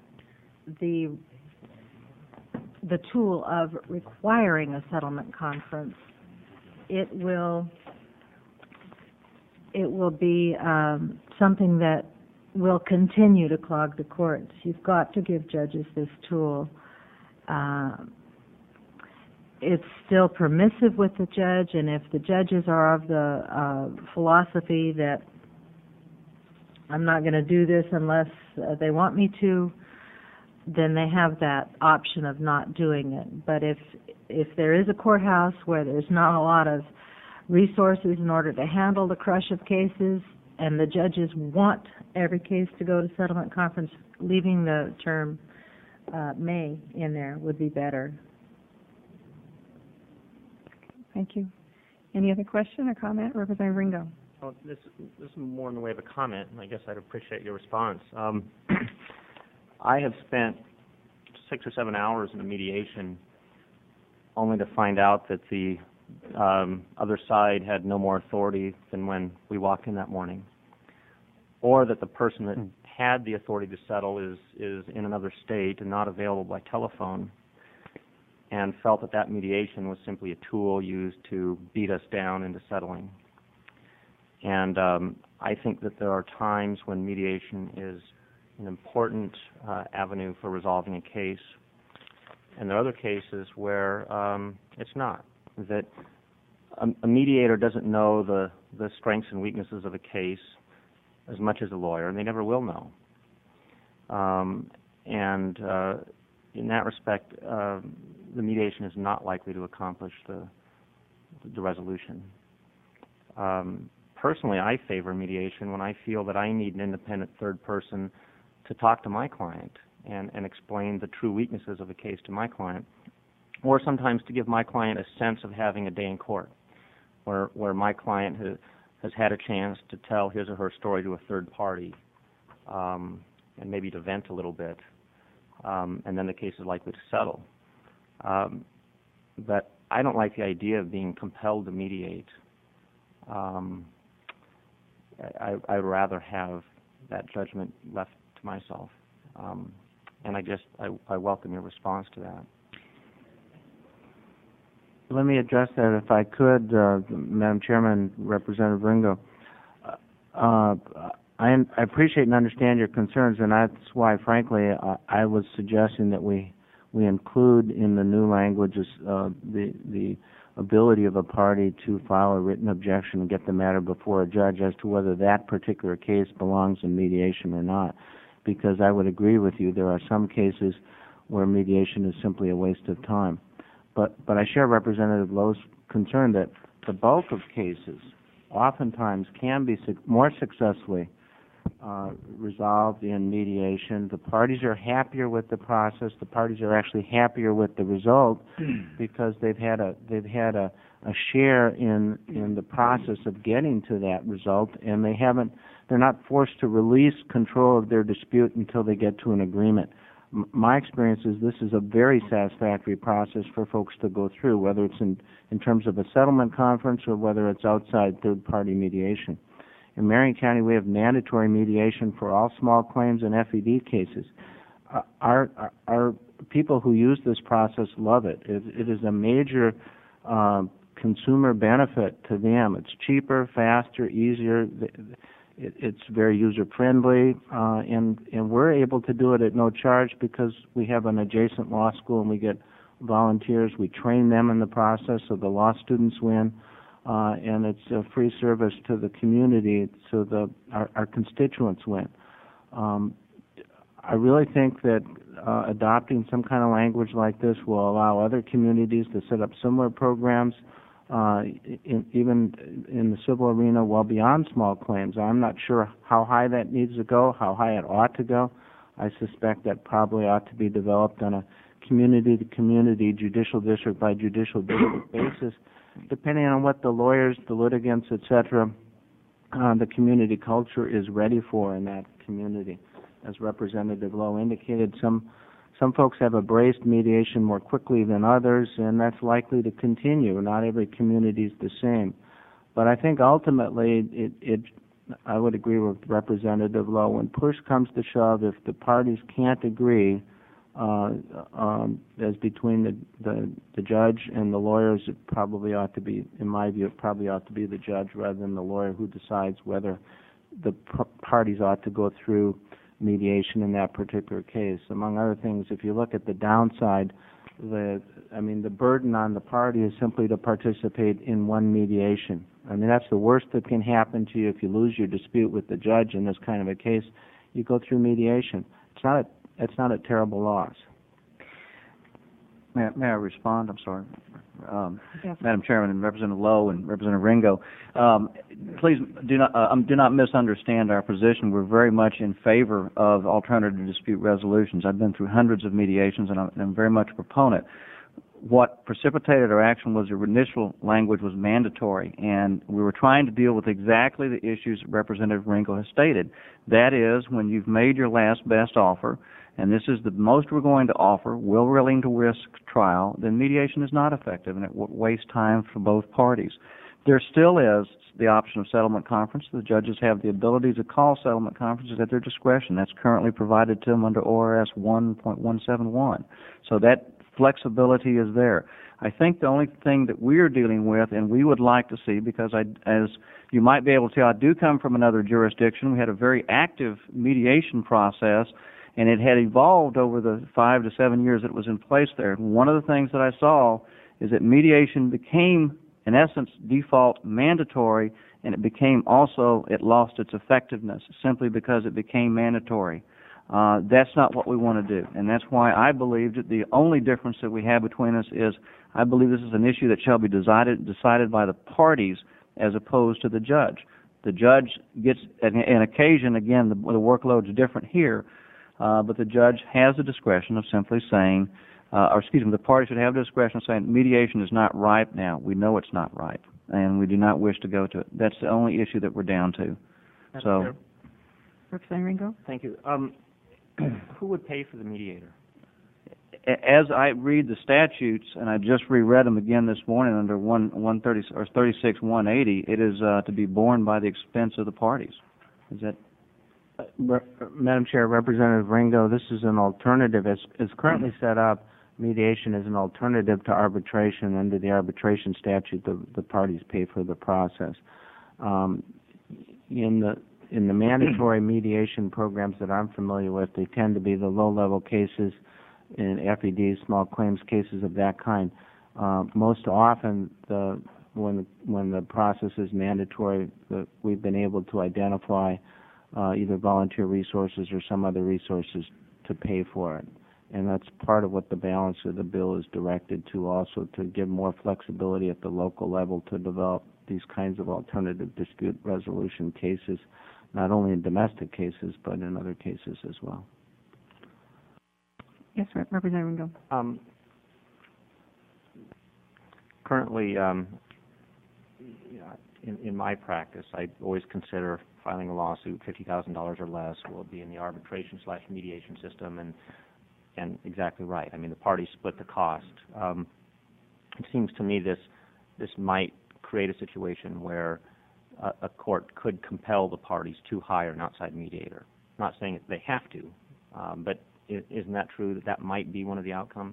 the the tool of requiring a settlement conference, it will it will be um, something that will continue to clog the courts. You've got to give judges this tool. Uh, it's still permissive with the judge, and if the judges are of the uh, philosophy that I'm not going to do this unless uh, they want me to, then they have that option of not doing it. But if if there is a courthouse where there's not a lot of resources in order to handle the crush of cases, and the judges want every case to go to settlement conference, leaving the term uh, may in there would be better. Thank you. Any other question or comment? Representative Ringo. Well, this, this is more in the way of a comment, and I guess I'd appreciate your response. Um, I have spent six or seven hours in a mediation only to find out that the um, other side had no more authority than when we walked in that morning, or that the person that had the authority to settle is, is in another state and not available by telephone, and felt that that mediation was simply a tool used to beat us down into settling. And um, I think that there are times when mediation is an important uh, avenue for resolving a case, and there are other cases where um, it's not. That a, a mediator doesn't know the, the strengths and weaknesses of a case as much as a lawyer, and they never will know. Um, and uh, in that respect, uh, the mediation is not likely to accomplish the, the resolution. Um, personally, I favor mediation when I feel that I need an independent third person to talk to my client and, and explain the true weaknesses of the case to my client, or sometimes to give my client a sense of having a day in court, where, where my client has, has had a chance to tell his or her story to a third party, um, and maybe to vent a little bit, um, and then the case is likely to settle. Um, but I don't like the idea of being compelled to mediate. Um, I, I'd rather have that judgment left to myself. Um, and I just, I, I welcome your response to that. Let me address that if I could, uh, Madam Chairman, Representative Ringo. Uh, I, I appreciate and understand your concerns, and that's why, frankly, I, I was suggesting that we we include in the new languages uh, the the ability of a party to file a written objection and get the matter before a judge as to whether that particular case belongs in mediation or not. Because I would agree with you, there are some cases where mediation is simply a waste of time. But but I share Representative Lowe's concern that the bulk of cases oftentimes can be su- more successfully uh, resolved in mediation. The parties are happier with the process. The parties are actually happier with the result because they've had a they've had a, a share in in the process of getting to that result, and they haven't they're not forced to release control of their dispute until they get to an agreement. M- my experience is this is a very satisfactory process for folks to go through, whether it's in in terms of a settlement conference or whether it's outside third-party mediation. In Marion County, we have mandatory mediation for all small claims and F E D cases. Uh, our, our, our people who use this process love it. It, it is a major uh, consumer benefit to them. It's cheaper, faster, easier. It, it's very user-friendly, uh, and, and we're able to do it at no charge because we have an adjacent law school and we get volunteers. We train them in the process, so the law students win. Uh, and it's a free service to the community, so the our, our constituents win. Um, I really think that uh, adopting some kind of language like this will allow other communities to set up similar programs, uh, in, even in the civil arena, well beyond small claims. I'm not sure how high that needs to go, how high it ought to go. I suspect that probably ought to be developed on a community-to-community, judicial district by judicial district basis, depending on what the lawyers, the litigants, et cetera, uh, the community culture is ready for in that community. As Representative Lowe indicated, some some folks have embraced mediation more quickly than others, and that's likely to continue. Not every community is the same. But I think ultimately, it, it I would agree with Representative Lowe. When push comes to shove, if the parties can't agree, Uh, um, as between the, the the judge and the lawyers, it probably ought to be, in my view, it probably ought to be the judge rather than the lawyer who decides whether the p- parties ought to go through mediation in that particular case. Among other things, if you look at the downside, the I mean, the burden on the party is simply to participate in one mediation. I mean, that's the worst that can happen to you if you lose your dispute with the judge in this kind of a case. You go through mediation. It's not a It's not a terrible loss. May, may I respond? I'm sorry. Um, Yes. Madam Chairman and Representative Lowe and Representative Ringo, um, please do not uh, um, do not misunderstand our position. We're very much in favor of alternative dispute resolutions. I've been through hundreds of mediations, and I'm, I'm very much a proponent. What precipitated our action was the initial language was mandatory, and we were trying to deal with exactly the issues that Representative Ringo has stated. That is, when you've made your last best offer, and this is the most we're going to offer, we're willing to risk trial, then mediation is not effective, and it w- wastes time for both parties. There still is the option of settlement conference. The judges have the ability to call settlement conferences at their discretion. That's currently provided to them under O R S one point one seven one. So that flexibility is there. I think the only thing that we're dealing with, and we would like to see, because I, as you might be able to tell, I do come from another jurisdiction. We had a very active mediation process, and it had evolved over the five to seven years that it was in place there. One of the things that I saw is that mediation became, in essence, default mandatory, and it became also, it lost its effectiveness simply because it became mandatory. Uh, that's not what we want to do, and that's why I believe that the only difference that we have between us is I believe this is an issue that shall be decided, decided by the parties as opposed to the judge. The judge gets, an, an occasion, again, the, the workload's different here, Uh, but the judge has the discretion of simply saying, uh, or excuse me, the party should have the discretion of saying mediation is not ripe now. We know it's not ripe, and we do not wish to go to it. That's the only issue that we're down to. That's So, fair. Representative Ringo? Thank you. Um, who would pay for the mediator? a- as I read the statutes, and I just reread them again this morning under one one thirty or thirty-six one eighty, it is uh, to be borne by the expense of the parties. Is that? Uh, Re- Madam Chair, Representative Ringo, this is an alternative. As, as currently set up, mediation is an alternative to arbitration. Under the arbitration statute, the, the parties pay for the process. Um, in the in the mandatory mediation programs that I'm familiar with, they tend to be the low-level cases in F E Ds, small claims cases of that kind. Uh, most often, the when the, when the process is mandatory, the, we've been able to identify uh, either volunteer resources or some other resources to pay for it. And that's part of what the balance of the bill is directed to, also to give more flexibility at the local level to develop these kinds of alternative dispute resolution cases, not only in domestic cases, but in other cases as well. Yes, Rep- Representative Ringo. Um, currently, um, you know, in, in my practice, I always consider filing a lawsuit fifty thousand dollars or less will be in the arbitration slash mediation system, and and exactly right. I mean, the parties split the cost. Um, it seems to me this this might create a situation where a, a court could compel the parties to hire an outside mediator. I'm not saying that they have to, um, but is, isn't that true that that might be one of the outcomes?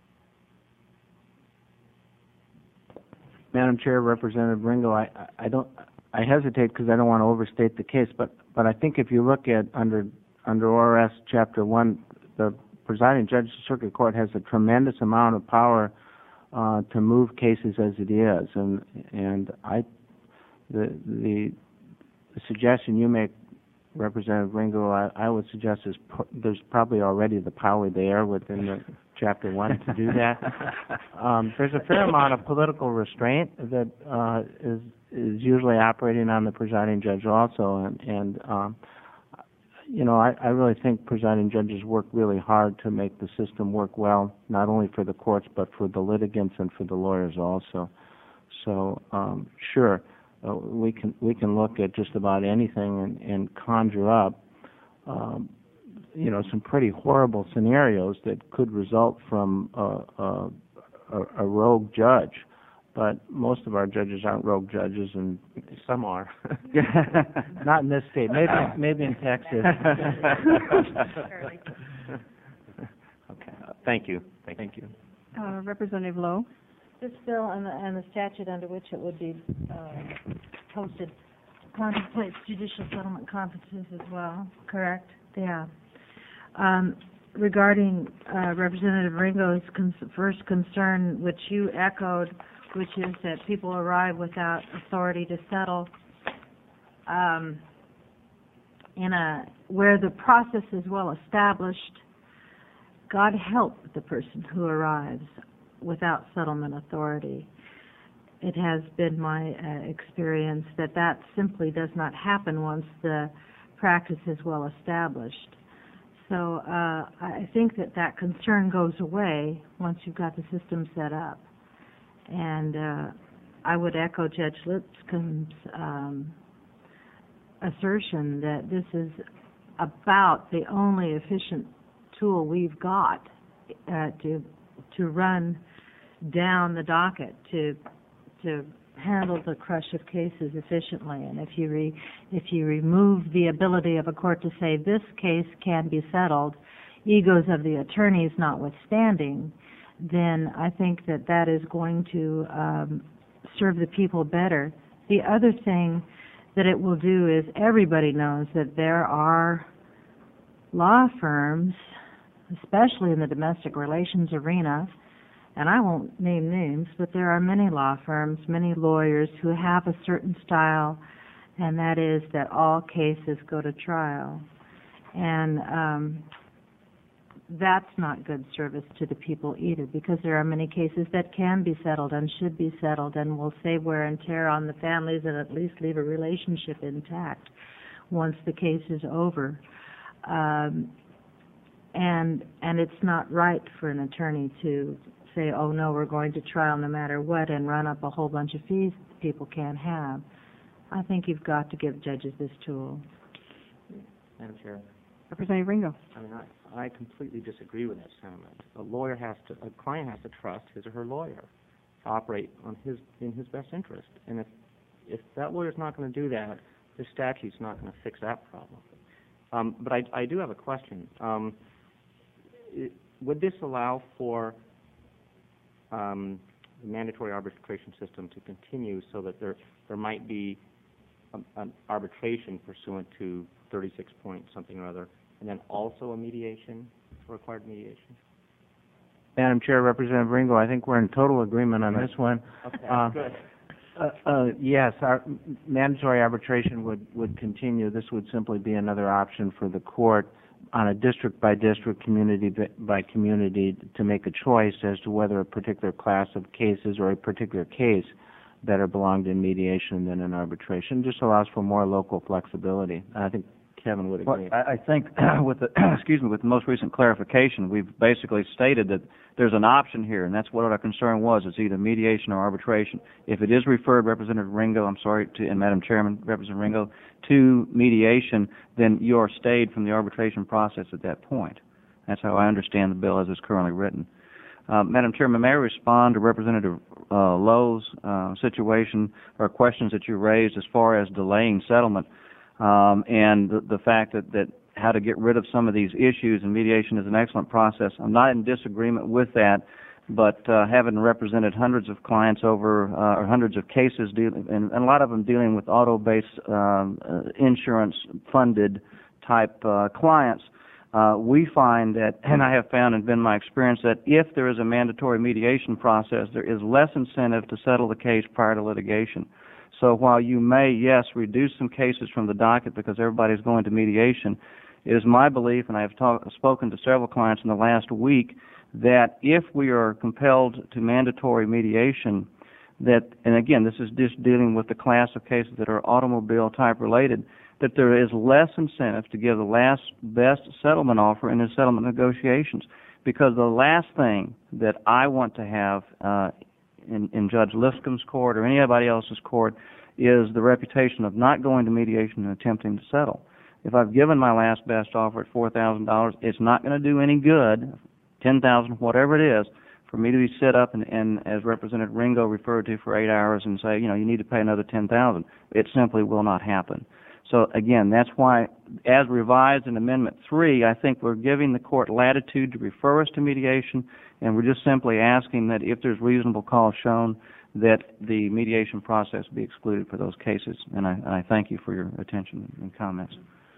Madam Chair, Representative Ringo, I, I don't, I hesitate because I don't want to overstate the case, but, but I think if you look at under, under O R S Chapter one, the presiding judge of the circuit court has a tremendous amount of power uh, to move cases as it is, and, and I, the, the, the suggestion you make, Representative Ringo, I, I would suggest is pr- there's probably already the power there within the Chapter one to do that. Um, there's a fair amount of political restraint that uh, is is usually operating on the presiding judge also, and, and um, you know, I, I really think presiding judges work really hard to make the system work well, not only for the courts but for the litigants and for the lawyers also. So, um, sure, uh, we can we can look at just about anything and, and conjure up, um, you know, some pretty horrible scenarios that could result from a, a, a rogue judge. But most of our judges aren't rogue judges, and some are. Not in this state. Maybe maybe in Texas. Okay. Uh, thank you. Thank, thank you. Uh, Representative Lowe. This bill and the, and the statute under which it would be uh, posted contemplates judicial settlement conferences as well, correct? Yeah. Um, regarding uh, Representative Ringo's cons- first concern, which you echoed, which is that people arrive without authority to settle, um, in a where the process is well established, God help the person who arrives without settlement authority. It has been my uh, experience that that simply does not happen once the practice is well established. So uh, I think that that concern goes away once you've got the system set up. And uh, I would echo Judge Lipscomb's um, assertion that this is about the only efficient tool we've got uh, to to run down the docket, to to handle the crush of cases efficiently. And if you re, if you remove the ability of a court to say this case can be settled, egos of the attorneys notwithstanding, then I think that that is going to um, serve the people better. The other thing that it will do is everybody knows that there are law firms, especially in the domestic relations arena, and I won't name names, but there are many law firms, many lawyers who have a certain style, and that is that all cases go to trial. And um, that's not good service to the people either, because there are many cases that can be settled and should be settled and will save wear and tear on the families and at least leave a relationship intact once the case is over. Um, And, and it's not right for an attorney to say, oh, no, we're going to trial no matter what, and run up a whole bunch of fees that people can't have. I think you've got to give judges this tool. Madam Chair, Representative Ringo. I mean, I, I completely disagree with that sentiment. A lawyer has to, a client has to trust his or her lawyer to operate on his, in his best interest. And if, if that lawyer's not going to do that, the statute's not going to fix that problem. Um, but I, I do have a question. Um, it, would this allow for um, the mandatory arbitration system to continue so that there, there might be a, an arbitration pursuant to thirty-six point something or other, and then also a mediation, required mediation? Madam Chair, Representative Ringo, I think we're in total agreement on this one. Okay, Uh, good. Uh, uh, yes, our mandatory arbitration would, would continue. This would simply be another option for the court on a district-by-district, community-by-community to make a choice as to whether a particular class of cases or a particular case better belonged in mediation than in arbitration. Just allows for more local flexibility. I think Kevin would agree. Well, I I think with the excuse me, with the most recent clarification, we've basically stated that there's an option here, and that's what our concern was. It's either mediation or arbitration. If it is referred, Representative Ringo, I'm sorry, to, and Madam Chairman, Representative Ringo, to mediation, then you're stayed from the arbitration process at that point. That's how I understand the bill as it's currently written. Uh, Madam Chairman, may I respond to Representative uh, Lowe's uh, situation or questions that you raised as far as delaying settlement? Um, and the, the fact that, that how to get rid of some of these issues, and mediation is an excellent process. I'm not in disagreement with that, but uh, having represented hundreds of clients over, uh, or hundreds of cases, dealing, and, and a lot of them dealing with auto-based um, uh, insurance-funded type uh, clients, uh, we find that, and I have found and been my experience, that if there is a mandatory mediation process, there is less incentive to settle the case prior to litigation. So while you may, yes, reduce some cases from the docket because everybody's going to mediation, it is my belief, and I have talk, spoken to several clients in the last week, that if we are compelled to mandatory mediation, that, and again, this is just dealing with the class of cases that are automobile type related, that there is less incentive to give the last best settlement offer in the settlement negotiations. Because the last thing that I want to have uh, in, in Judge Lipscomb's court or anybody else's court is the reputation of not going to mediation and attempting to settle. If I've given my last best offer at four thousand dollars, it's not going to do any good, ten thousand dollars, whatever it is, for me to be set up and, and, as Representative Ringo referred to, for eight hours and say, you know, you need to pay another ten thousand dollars. It simply will not happen. So, again, that's why, as revised in Amendment three, I think we're giving the court latitude to refer us to mediation, and we're just simply asking that if there's reasonable cause shown, that the mediation process be excluded for those cases. And I, and I thank you for your attention and comments.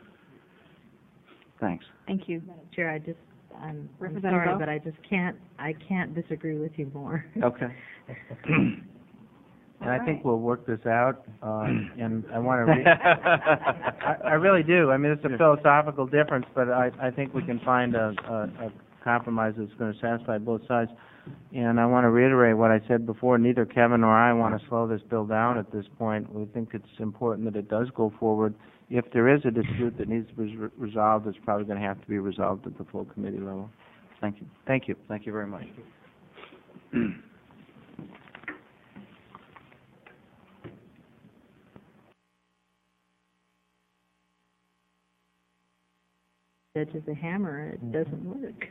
Thanks. Thank you. Madam Chair, I just, I'm, I'm Representative sorry, Bell? but I just can't, I can't disagree with you more. Okay. And I think we'll work this out, uh, and I want to, re- I, I really do. I mean, it's a philosophical difference, but I, I think we can find a, a, a compromise that's going to satisfy both sides. And I want to reiterate what I said before. Neither Kevin nor I want to slow this bill down at this point. We think it's important that it does go forward. If there is a dispute that needs to be res- resolved, it's probably going to have to be resolved at the full committee level. Thank you. Thank you. Thank you very much. Judge is a hammer, it doesn't work.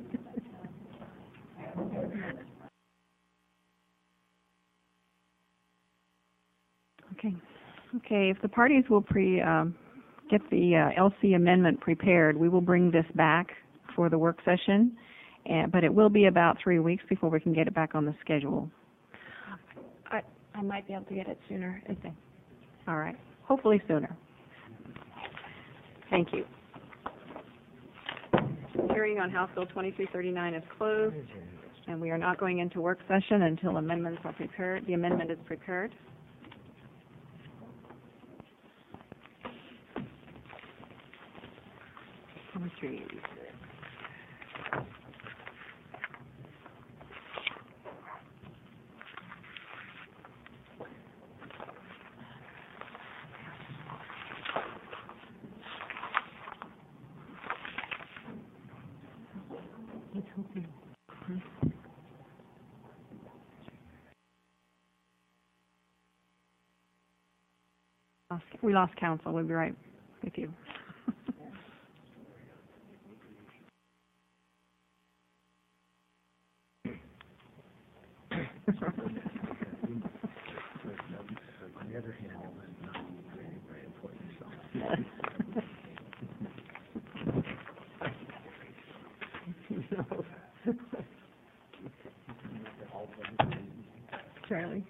Okay. Okay, if the parties will pre, um, get the uh, L C amendment prepared, we will bring this back for the work session, and, but it will be about three weeks before we can get it back on the schedule. I, I might be able to get it sooner. Okay. All right. Hopefully sooner. Thank you. Hearing on House Bill twenty-three thirty-nine is closed, and we are not going into work session until amendments are prepared. The amendment is prepared. twenty-three eighty-six. Lost- We lost counsel. We'll be right with you. On the other hand, it was not very, very important, so. Charlie.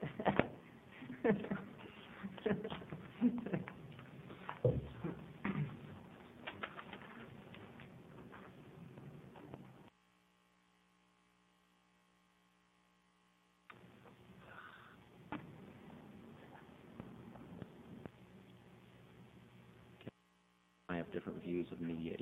I have different views of mediation.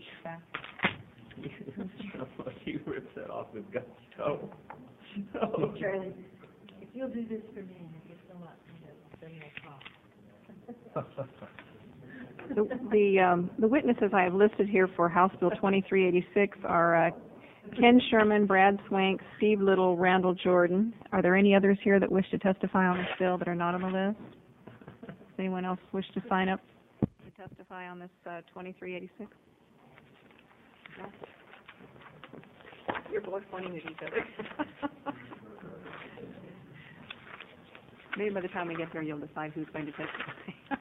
He ripped that off with gusto. Charlie, if you'll do this for me, if you fill out, then we'll talk. The, the, um, the witnesses I have listed here for House Bill twenty-three eighty-six are uh, Ken Sherman, Brad Swank, Steve Little, Randall Jordan. Are there any others here that wish to testify on this bill that are not on the list? Does anyone else wish to sign up to testify on this uh, twenty-three eighty-six? No? You're both pointing at each other. Maybe by the time we get there, you'll decide who's going to testify.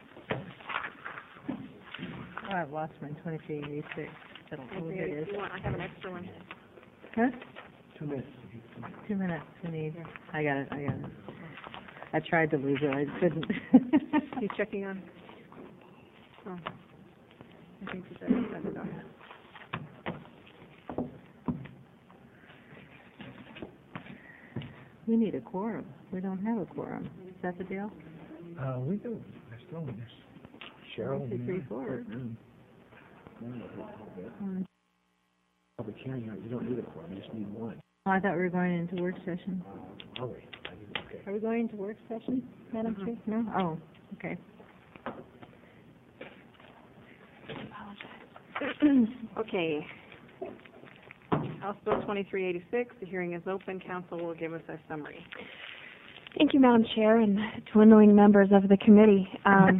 Oh, I've lost my twenty-three eighty-six. I don't know who it is. You want, I have an extra one. Huh? Two minutes. Two minutes we need. I got it, I got it. I tried to lose it, I couldn't. You checking on? Oh. I think you said it. Send it on. We need a quorum. We don't have a quorum. Is that the deal? Uh, we do, there's still, there's Cheryl. One, two, three, four. Um, Public hearing, you don't need a quorum, you just need one. Oh, I thought we were going into work session. Oh, wait, okay. Are we going into work session, Madam Mhm. Chair? No? Oh, okay. Okay. House Bill twenty-three eighty-six, the hearing is open. Council will give us a summary. Thank you, Madam Chair, and dwindling members of the committee. Um,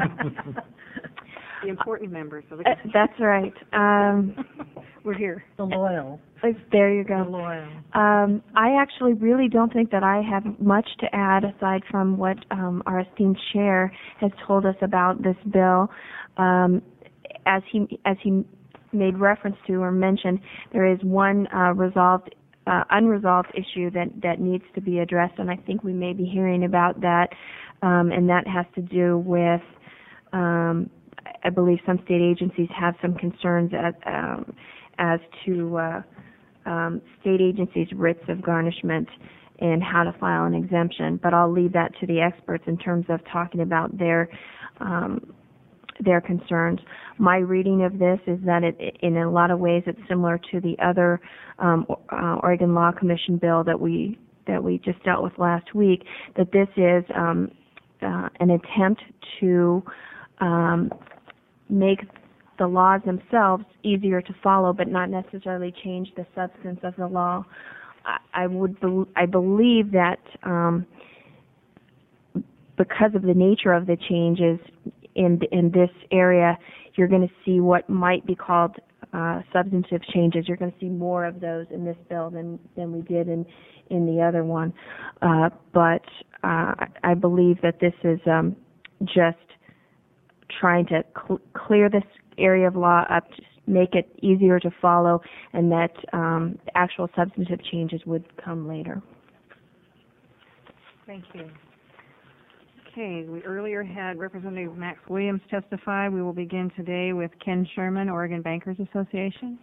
The important members of the uh, that's right. Um, We're here. The loyal. uh, there you The go. loyal. Um, I actually really don't think that I have much to add aside from what um, our esteemed chair has told us about this bill. Um, as he as he made reference to or mentioned, there is one uh, resolved uh, unresolved issue that that needs to be addressed, and I think we may be hearing about that, um, and that has to do with. Um, I believe some state agencies have some concerns as, um, as to uh, um, state agencies' writs of garnishment and how to file an exemption. But I'll leave that to the experts in terms of talking about their um, their concerns. My reading of this is that it, in a lot of ways, it's similar to the other um, uh, Oregon Law Commission bill that we that we just dealt with last week. That this is um, uh, an attempt to um, make the laws themselves easier to follow, but not necessarily change the substance of the law. I, I would, be, I believe that um, because of the nature of the changes in in this area, you're going to see what might be called uh, substantive changes. You're going to see more of those in this bill than than we did in in the other one. Uh, but uh, I believe that this is um, just trying to cl- clear this area of law up, just make it easier to follow, and that um, actual substantive changes would come later. Thank you. Okay, we earlier had Representative Max Williams testify. We will begin today with Ken Sherman, Oregon Bankers Association.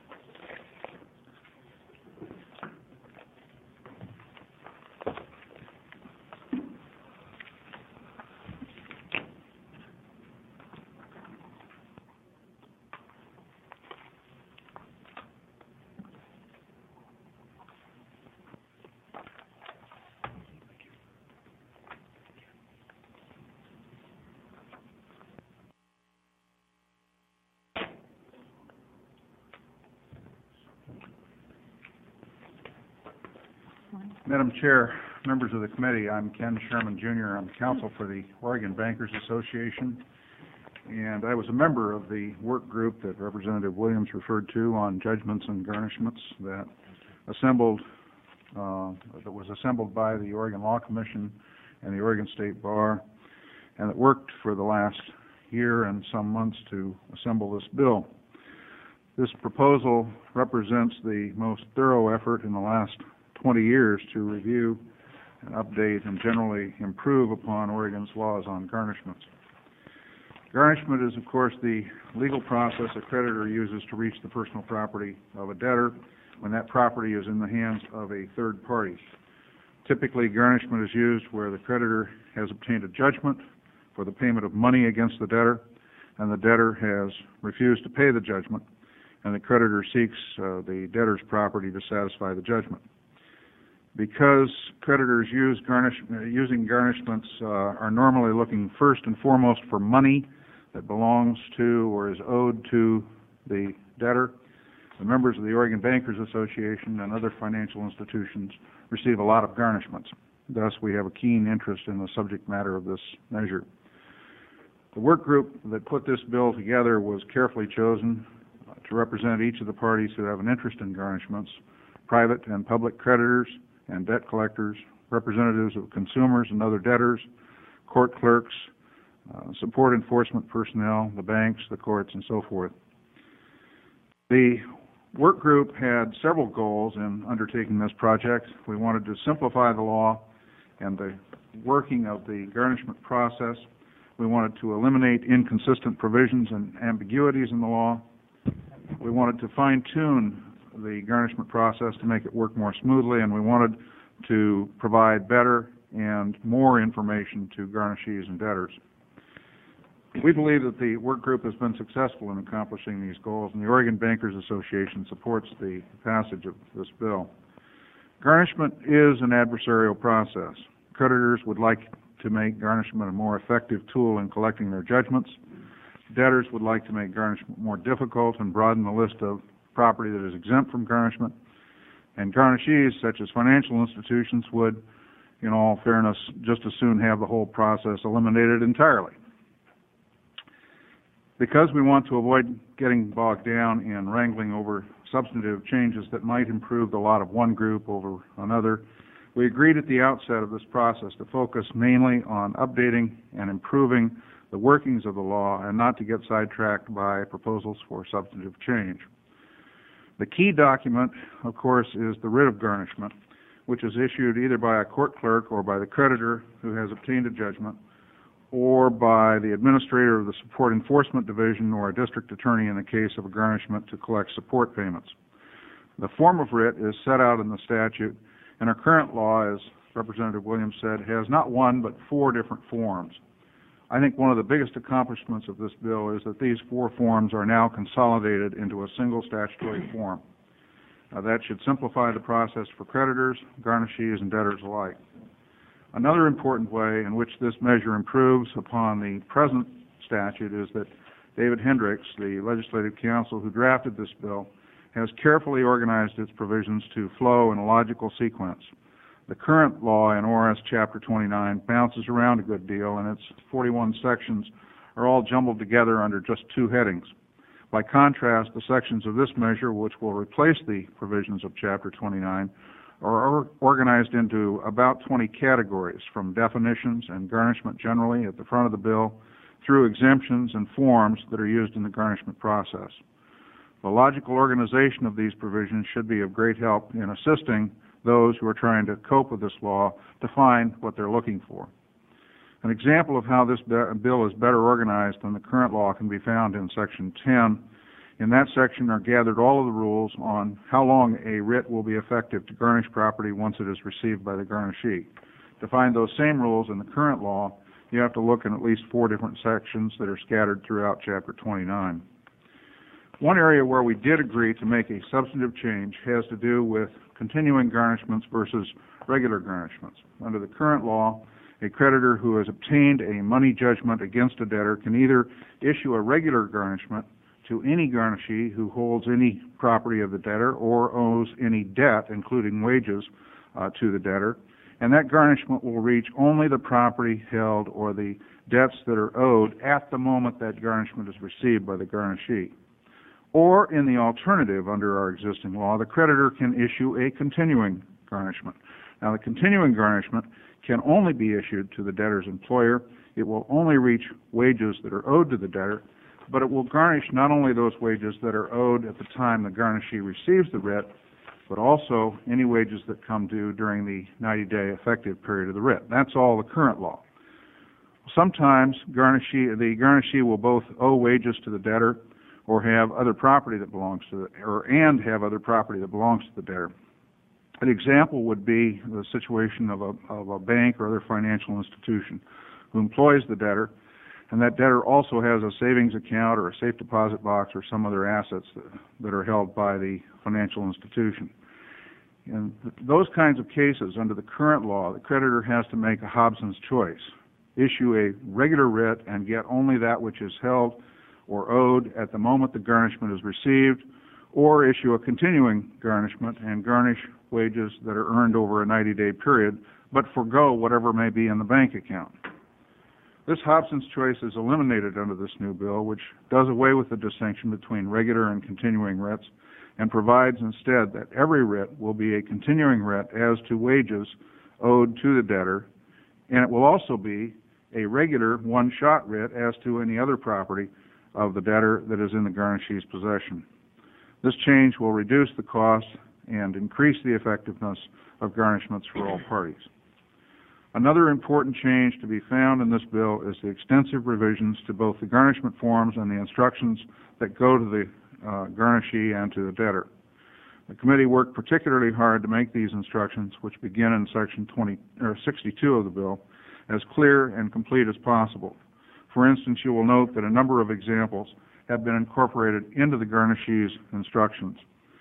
Madam Chair, members of the committee, I'm Ken Sherman, Junior I'm counsel for the Oregon Bankers Association, and I was a member of the work group that Representative Williams referred to on judgments and garnishments that assembled, uh, that was assembled by the Oregon Law Commission and the Oregon State Bar, and that worked for the last year and some months to assemble this bill. This proposal represents the most thorough effort in the last twenty years to review and update and generally improve upon Oregon's laws on garnishments. Garnishment is, of course, the legal process a creditor uses to reach the personal property of a debtor when that property is in the hands of a third party. Typically, garnishment is used where the creditor has obtained a judgment for the payment of money against the debtor, and the debtor has refused to pay the judgment, and the creditor seeks uh, the debtor's property to satisfy the judgment. Because creditors use garnish, uh, using garnishments uh, are normally looking first and foremost for money that belongs to or is owed to the debtor, the members of the Oregon Bankers Association and other financial institutions receive a lot of garnishments. Thus, we have a keen interest in the subject matter of this measure. The work group that put this bill together was carefully chosen uh, to represent each of the parties who have an interest in garnishments, private and public creditors and debt collectors, representatives of consumers and other debtors, court clerks, uh, support enforcement personnel, the banks, the courts, and so forth. The work group had several goals in undertaking this project. We wanted to simplify the law and the working of the garnishment process. We wanted to eliminate inconsistent provisions and ambiguities in the law. We wanted to fine-tune the garnishment process to make it work more smoothly, and we wanted to provide better and more information to garnishees and debtors. We believe that the work group has been successful in accomplishing these goals, and the Oregon Bankers Association supports the passage of this bill. Garnishment is an adversarial process. Creditors would like to make garnishment a more effective tool in collecting their judgments. Debtors would like to make garnishment more difficult and broaden the list of property that is exempt from garnishment. And garnishees, such as financial institutions, would, in all fairness, just as soon have the whole process eliminated entirely. Because we want to avoid getting bogged down in wrangling over substantive changes that might improve the lot of one group over another, we agreed at the outset of this process to focus mainly on updating and improving the workings of the law and not to get sidetracked by proposals for substantive change. The key document, of course, is the writ of garnishment, which is issued either by a court clerk or by the creditor who has obtained a judgment, or by the administrator of the Support Enforcement Division or a district attorney in the case of a garnishment to collect support payments. The form of writ is set out in the statute, and our current law, as Representative Williams said, has not one but four different forms. I think one of the biggest accomplishments of this bill is that these four forms are now consolidated into a single statutory form. Uh, that should simplify the process for creditors, garnishees, and debtors alike. Another important way in which this measure improves upon the present statute is that David Hendricks, the legislative counsel who drafted this bill, has carefully organized its provisions to flow in a logical sequence. The current law in O R S Chapter twenty-nine bounces around a good deal, and its forty-one sections are all jumbled together under just two headings. By contrast, the sections of this measure, which will replace the provisions of Chapter twenty-nine, are or organized into about twenty categories, from definitions and garnishment generally at the front of the bill through exemptions and forms that are used in the garnishment process. The logical organization of these provisions should be of great help in assisting those who are trying to cope with this law to find what they're looking for. An example of how this bill is better organized than the current law can be found in Section ten. In that section are gathered all of the rules on how long a writ will be effective to garnish property once it is received by the garnishee. To find those same rules in the current law, you have to look in at least four different sections that are scattered throughout Chapter twenty-nine. One area where we did agree to make a substantive change has to do with continuing garnishments versus regular garnishments. Under the current law, a creditor who has obtained a money judgment against a debtor can either issue a regular garnishment to any garnishee who holds any property of the debtor or owes any debt, including wages, uh, to the debtor, and that garnishment will reach only the property held or the debts that are owed at the moment that garnishment is received by the garnishee. Or, in the alternative, under our existing law, the creditor can issue a continuing garnishment. Now, the continuing garnishment can only be issued to the debtor's employer. It will only reach wages that are owed to the debtor, but it will garnish not only those wages that are owed at the time the garnishee receives the writ, but also any wages that come due during the ninety-day effective period of the writ. That's all the current law. Sometimes garnishee, the garnishee will both owe wages to the debtor or have other property that belongs to the, or and have other property that belongs to the debtor. An example would be the situation of a, of a bank or other financial institution who employs the debtor, and that debtor also has a savings account or a safe deposit box or some other assets that, that are held by the financial institution. In th- those kinds of cases, under the current law, the creditor has to make a Hobson's choice, issue a regular writ and get only that which is held or owed at the moment the garnishment is received, or issue a continuing garnishment and garnish wages that are earned over a ninety-day period, but forego whatever may be in the bank account. This Hobson's choice is eliminated under this new bill, which does away with the distinction between regular and continuing writs and provides instead that every writ will be a continuing writ as to wages owed to the debtor, and it will also be a regular one-shot writ as to any other property of the debtor that is in the garnishee's possession. This change will reduce the cost and increase the effectiveness of garnishments for all parties. Another important change to be found in this bill is the extensive revisions to both the garnishment forms and the instructions that go to the uh, garnishee and to the debtor. The committee worked particularly hard to make these instructions, which begin in section twenty, or sixty-two of the bill, as clear and complete as possible. For instance, you will note that a number of examples have been incorporated into the garnishee's instructions.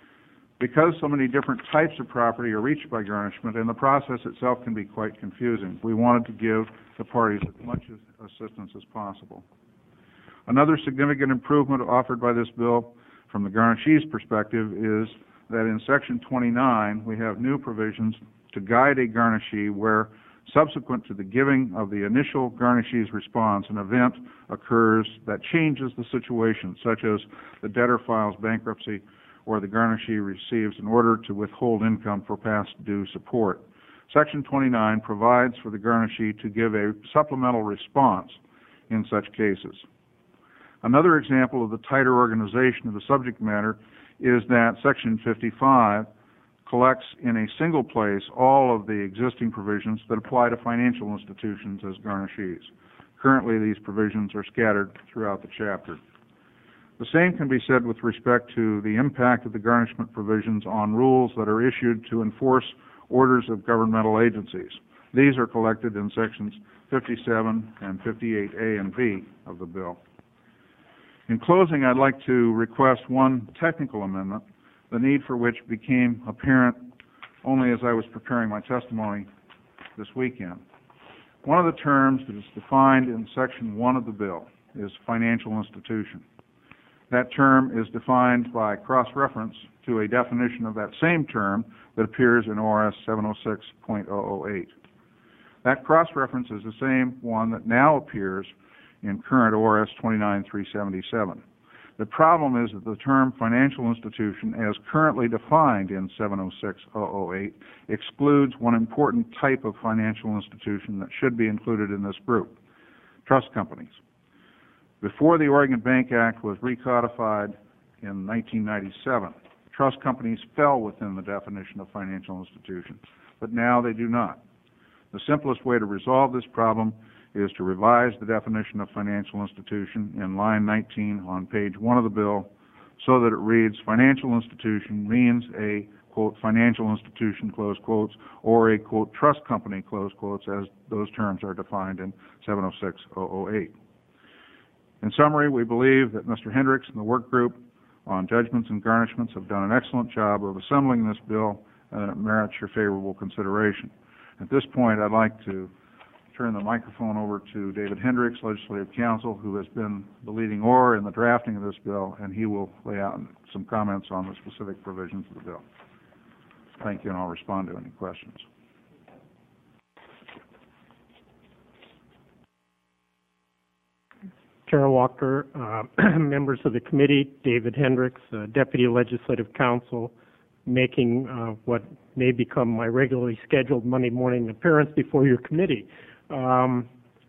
Because so many different types of property are reached by garnishment, and the process itself can be quite confusing, we wanted to give the parties as much assistance as possible. Another significant improvement offered by this bill from the garnishee's perspective is that in section twenty-nine we have new provisions to guide a garnishee where, subsequent to the giving of the initial garnishee's response, an event occurs that changes the situation, such as the debtor files bankruptcy or the garnishee receives an order to withhold income for past due support. Section twenty-nine provides for the garnishee to give a supplemental response in such cases. Another example of the tighter organization of the subject matter is that Section fifty-five collects in a single place all of the existing provisions that apply to financial institutions as garnishees. Currently, these provisions are scattered throughout the chapter. The same can be said with respect to the impact of the garnishment provisions on rules that are issued to enforce orders of governmental agencies. These are collected in sections fifty-seven and fifty-eight A and B of the bill. In closing, I'd like to request one technical amendment, the need for which became apparent only as I was preparing my testimony this weekend. One of the terms that is defined in section one of the bill is financial institution. That term is defined by cross-reference to a definition of that same term that appears in O R S seven oh six point oh oh eight. That cross-reference is the same one that now appears in current O R S twenty-nine three seventy-seven. The problem is that the term financial institution, as currently defined in seven oh six point oh oh eight, excludes one important type of financial institution that should be included in this group: trust companies. Before the Oregon Bank Act was recodified in nineteen ninety-seven, trust companies fell within the definition of financial institutions, but now they do not. The simplest way to resolve this problem is to revise the definition of financial institution in line nineteen on page one of the bill so that it reads, financial institution means a, quote, financial institution, close quotes, or a, quote, trust company, close quotes, as those terms are defined in seven oh six point oh oh eight. In summary, we believe that Mister Hendricks and the work group on judgments and garnishments have done an excellent job of assembling this bill, and it merits your favorable consideration. At this point, I'd like to turn the microphone over to David Hendricks, Legislative Counsel, who has been the leading oar in the drafting of this bill, and he will lay out some comments on the specific provisions of the bill. Thank you, and I'll respond to any questions. Chair Walker, uh, members of the committee, David Hendricks, uh, Deputy Legislative Counsel, making uh, what may become my regularly scheduled Monday morning appearance before your committee. Um,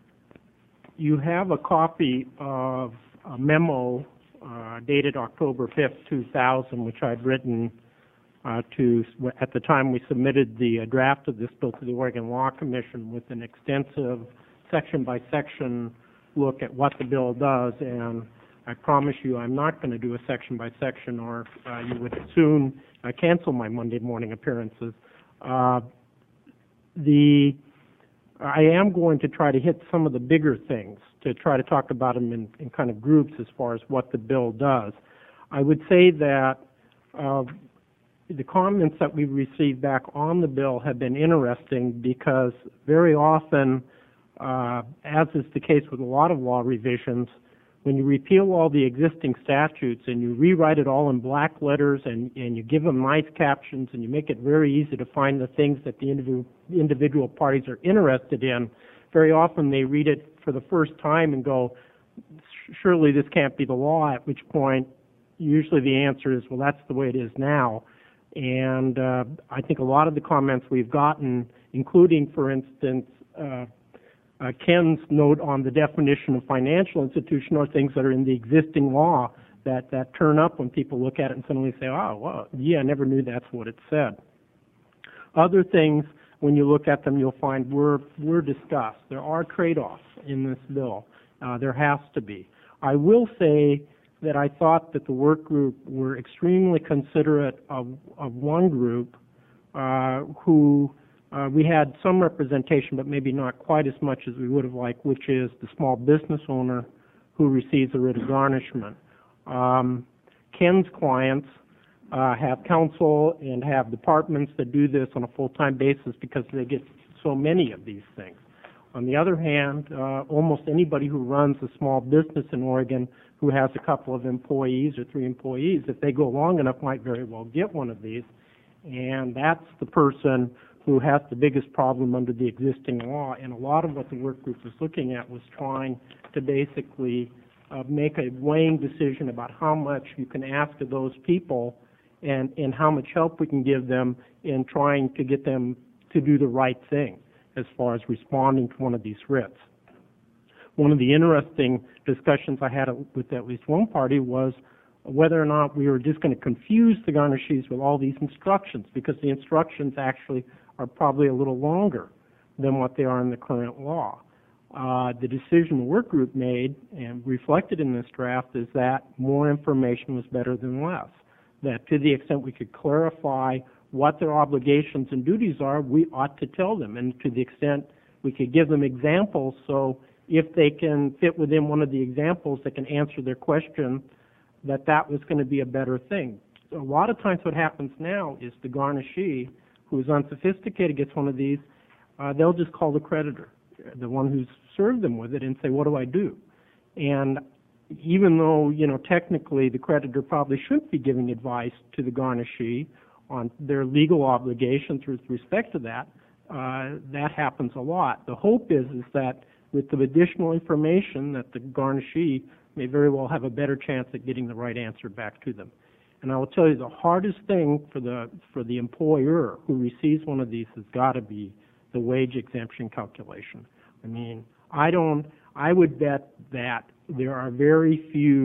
you have a copy of a memo uh, dated October fifth, two thousand, which I'd written uh, to, at the time we submitted the uh, draft of this bill to the Oregon Law Commission with an extensive section-by-section look at what the bill does, and I promise you I'm not going to do a section by section, or uh, you would soon uh, cancel my Monday morning appearances. Uh, the I am going to try to hit some of the bigger things, to try to talk about them in, in kind of groups as far as what the bill does. I would say that uh, the comments that we've received back on the bill have been interesting, because very often, Uh, as is the case with a lot of law revisions, when you repeal all the existing statutes and you rewrite it all in black letters and, and you give them nice captions and you make it very easy to find the things that the individual, individual parties are interested in, very often they read it for the first time and go, surely this can't be the law, at which point usually the answer is, well, that's the way it is now. And uh, I think a lot of the comments we've gotten, including, for instance, uh, Uh, Ken's note on the definition of financial institution, are things that are in the existing law that, that turn up when people look at it and suddenly say, oh, well, yeah, I never knew that's what it said. Other things, when you look at them, you'll find were, were discussed. There are trade-offs in this bill. Uh, there has to be. I will say that I thought that the work group were extremely considerate of, of one group uh, who Uh, we had some representation, but maybe not quite as much as we would have liked, which is the small business owner who receives a writ of garnishment. Um, Ken's clients uh, have counsel and have departments that do this on a full-time basis because they get so many of these things. On the other hand, uh, almost anybody who runs a small business in Oregon who has a couple of employees or three employees, if they go long enough, might very well get one of these. And that's the person who has the biggest problem under the existing law. And a lot of what the work group was looking at was trying to basically uh, make a weighing decision about how much you can ask of those people and, and how much help we can give them in trying to get them to do the right thing as far as responding to one of these writs. One of the interesting discussions I had with at least one party was whether or not we were just going to confuse the garnishees with all these instructions, because the instructions actually are probably a little longer than what they are in the current law. Uh, the decision the work group made, and reflected in this draft, is that more information was better than less. That to the extent we could clarify what their obligations and duties are, we ought to tell them. And to the extent we could give them examples, so if they can fit within one of the examples that can answer their question, that that was going to be a better thing. So a lot of times what happens now is the garnishee, who is unsophisticated, gets one of these, uh, they'll just call the creditor, the one who's served them with it, and say, what do I do? And even though, you know, technically the creditor probably shouldn't be giving advice to the garnishee on their legal obligations with respect to that, uh, that happens a lot. The hope is, is that with the additional information, that the garnishee may very well have a better chance at getting the right answer back to them. And I will tell you, the hardest thing for the for the employer who receives one of these has got to be the wage exemption calculation. I mean, I don't. I would bet that there are very few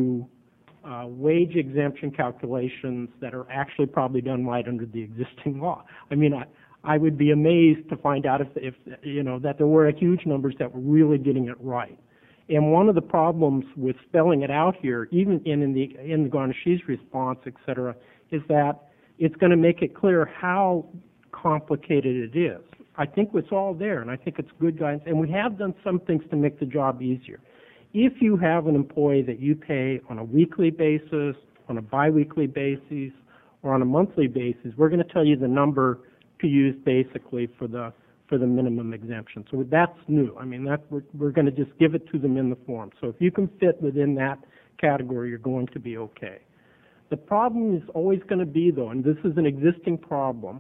uh, wage exemption calculations that are actually probably done right under the existing law. I mean, I I would be amazed to find out if if you know that there were huge numbers that were really getting it right. And one of the problems with spelling it out here, even in, in the in the garnishee's response, et cetera, is that it's going to make it clear how complicated it is. I think it's all there, and I think it's good guidance. And we have done some things to make the job easier. If you have an employee that you pay on a weekly basis, on a biweekly basis, or on a monthly basis, we're going to tell you the number to use basically for the for the minimum exemption. So that's new. I mean, that we're, we're going to just give it to them in the form. So if you can fit within that category, you're going to be okay. The problem is always going to be, though, and this is an existing problem,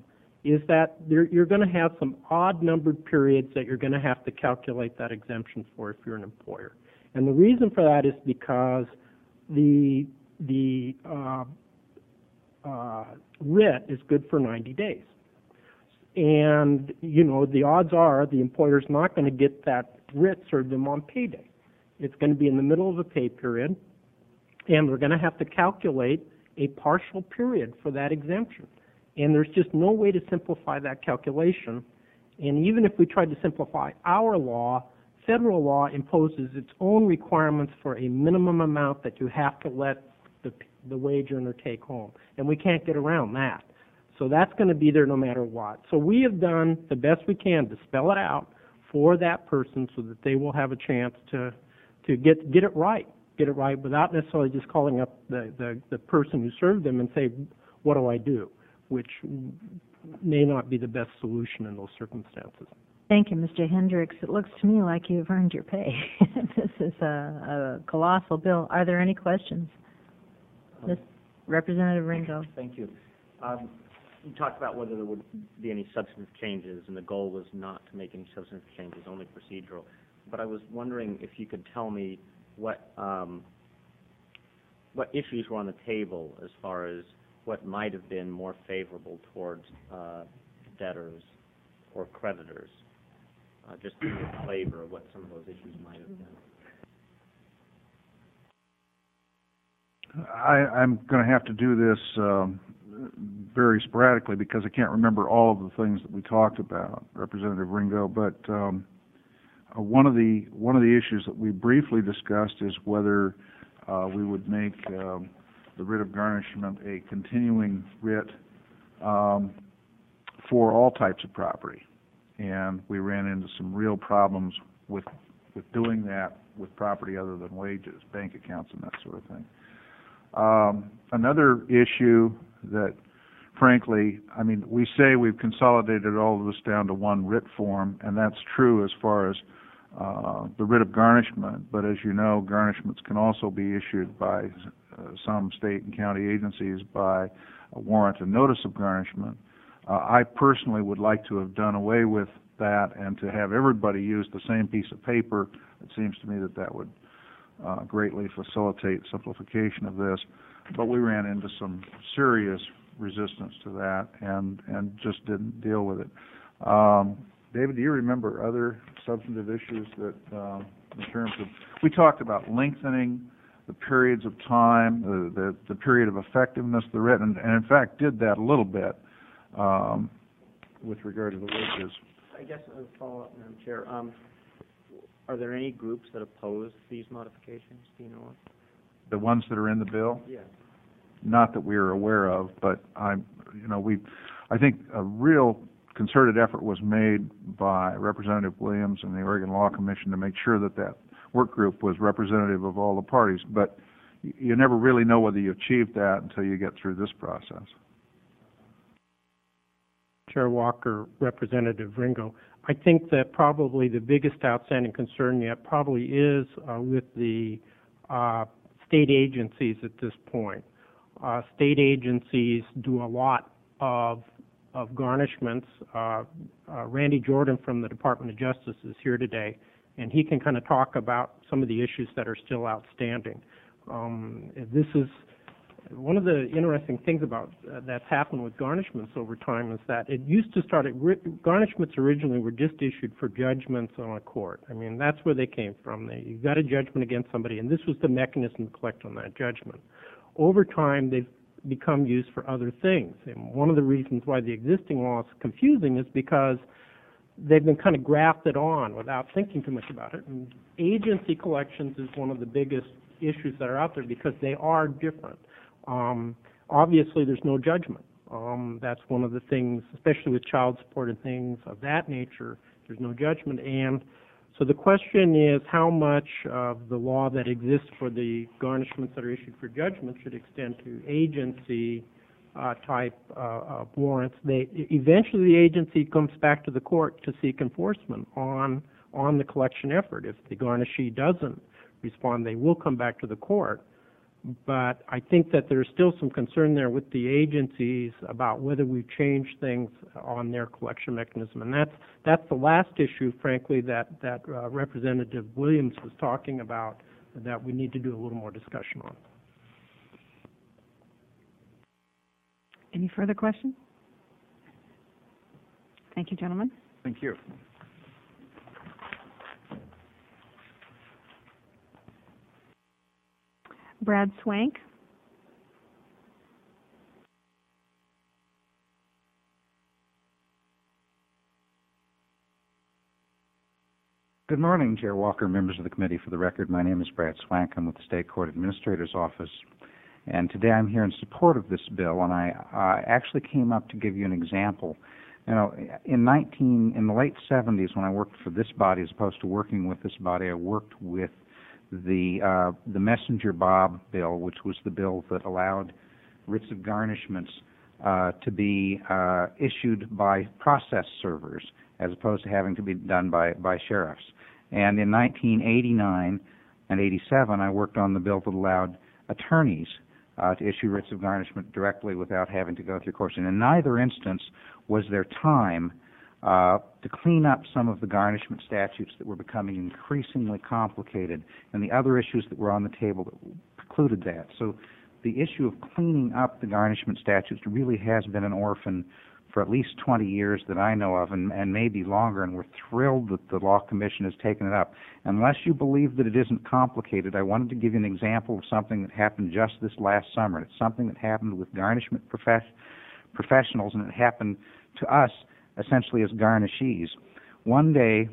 is that there, you're going to have some odd-numbered periods that you're going to have to calculate that exemption for if you're an employer. And the reason for that is because the the uh, uh, writ is good for ninety days. And, you know, the odds are the employer's not going to get that writ served them on payday. It's going to be in the middle of a pay period, and we're going to have to calculate a partial period for that exemption. And there's just no way to simplify that calculation. And even if we tried to simplify our law, federal law imposes its own requirements for a minimum amount that you have to let the, the wage earner take home. And we can't get around that. So that's going to be there no matter what. So we have done the best we can to spell it out for that person so that they will have a chance to to get get it right, get it right without necessarily just calling up the, the, the person who served them and say, what do I do? Which may not be the best solution in those circumstances. Thank you, Mister Hendricks. It looks to me like you've earned your pay. This is a, a colossal bill. Are there any questions? Miz Representative Ringo. Thank you. Um, you talked about whether there would be any substantive changes, and the goal was not to make any substantive changes, only procedural. But I was wondering if you could tell me what um, what issues were on the table as far as what might have been more favorable towards uh, debtors or creditors, uh, just to give a flavor of what some of those issues might have been. I, I'm going to have to do this um, very sporadically because I can't remember all of the things that we talked about, Representative Ringo. But um, uh, one of the one of the issues that we briefly discussed is whether uh, we would make um, the writ of garnishment a continuing writ um, for all types of property, and we ran into some real problems with with doing that with property other than wages, bank accounts, and that sort of thing. Um, another issue that, frankly, I mean, we say we've consolidated all of this down to one writ form, and that's true as far as uh, the writ of garnishment, but as you know, garnishments can also be issued by uh, some state and county agencies by a warrant and notice of garnishment. Uh, I personally would like to have done away with that and to have everybody use the same piece of paper. It seems to me that that would uh, greatly facilitate simplification of this, but we ran into some serious resistance to that and, and just didn't deal with it. Um, David, do you remember other substantive issues that, uh, in terms of, we talked about lengthening the periods of time, the, the, the period of effectiveness of the writ, and, and in fact did that a little bit um, with regard to the wages. I guess a follow-up, Madam Chair. Um, are there any groups that oppose these modifications? Do you know of? The ones that are in the bill? Yeah. Not that we are aware of, but I'm, you know, we, I think a real concerted effort was made by Representative Williams and the Oregon Law Commission to make sure that that work group was representative of all the parties. But you never really know whether you achieved that until you get through this process. Chair Walker, Representative Ringo, I think that probably the biggest outstanding concern yet probably is uh, with the uh, state agencies at this point. Uh, state agencies do a lot of of garnishments. Uh, uh, Randy Jordan from the Department of Justice is here today, and he can kind of talk about some of the issues that are still outstanding. Um, this is one of the interesting things about uh, that's happened with garnishments over time is that it used to start at garnishments originally were just issued for judgments on a court. I mean, that's where they came from. They, you got a judgment against somebody, and this was the mechanism to collect on that judgment. Over time, they've become used for other things. And one of the reasons why the existing law is confusing is because they've been kind of grafted on without thinking too much about it. And agency collections is one of the biggest issues that are out there because they are different. Um, obviously, there's no judgment. Um, that's one of the things, especially with child support and things of that nature, there's no judgment. And so the question is how much of the law that exists for the garnishments that are issued for judgment should extend to agency uh, type uh, uh, warrants. They, eventually the agency comes back to the court to seek enforcement on, on the collection effort. If the garnishee doesn't respond, they will come back to the court. but I think that there's still some concern there with the agencies about whether we've changed things on their collection mechanism. And that's, that's the last issue, frankly, that, that uh, Representative Williams was talking about, that we need to do a little more discussion on. Any further questions? Thank you, gentlemen. Thank you. Brad Swank. Good morning, Chair Walker, members of the committee. For the record, my name is Brad Swank. I'm with the State Court Administrator's Office. And today I'm here in support of this bill, and I uh, actually came up to give you an example. You know, in nineteen, in the late seventies, when I worked for this body as opposed to working with this body, I worked with the uh, the Messenger Bob bill, which was the bill that allowed writs of garnishments uh, to be uh, issued by process servers as opposed to having to be done by, by sheriffs. And in nineteen eighty-nine and eighty-seven, I worked on the bill that allowed attorneys uh, to issue writs of garnishment directly without having to go through courts. And in neither instance was there time uh, to clean up some of the garnishment statutes that were becoming increasingly complicated and the other issues that were on the table that precluded that. So the issue of cleaning up the garnishment statutes really has been an orphan for at least twenty years that I know of, and, and maybe longer, and we're thrilled that the Law Commission has taken it up. Unless you believe that it isn't complicated, I wanted to give you an example of something that happened just this last summer. It's something that happened with garnishment profess professionals, and it happened to us essentially as garnishees. One day,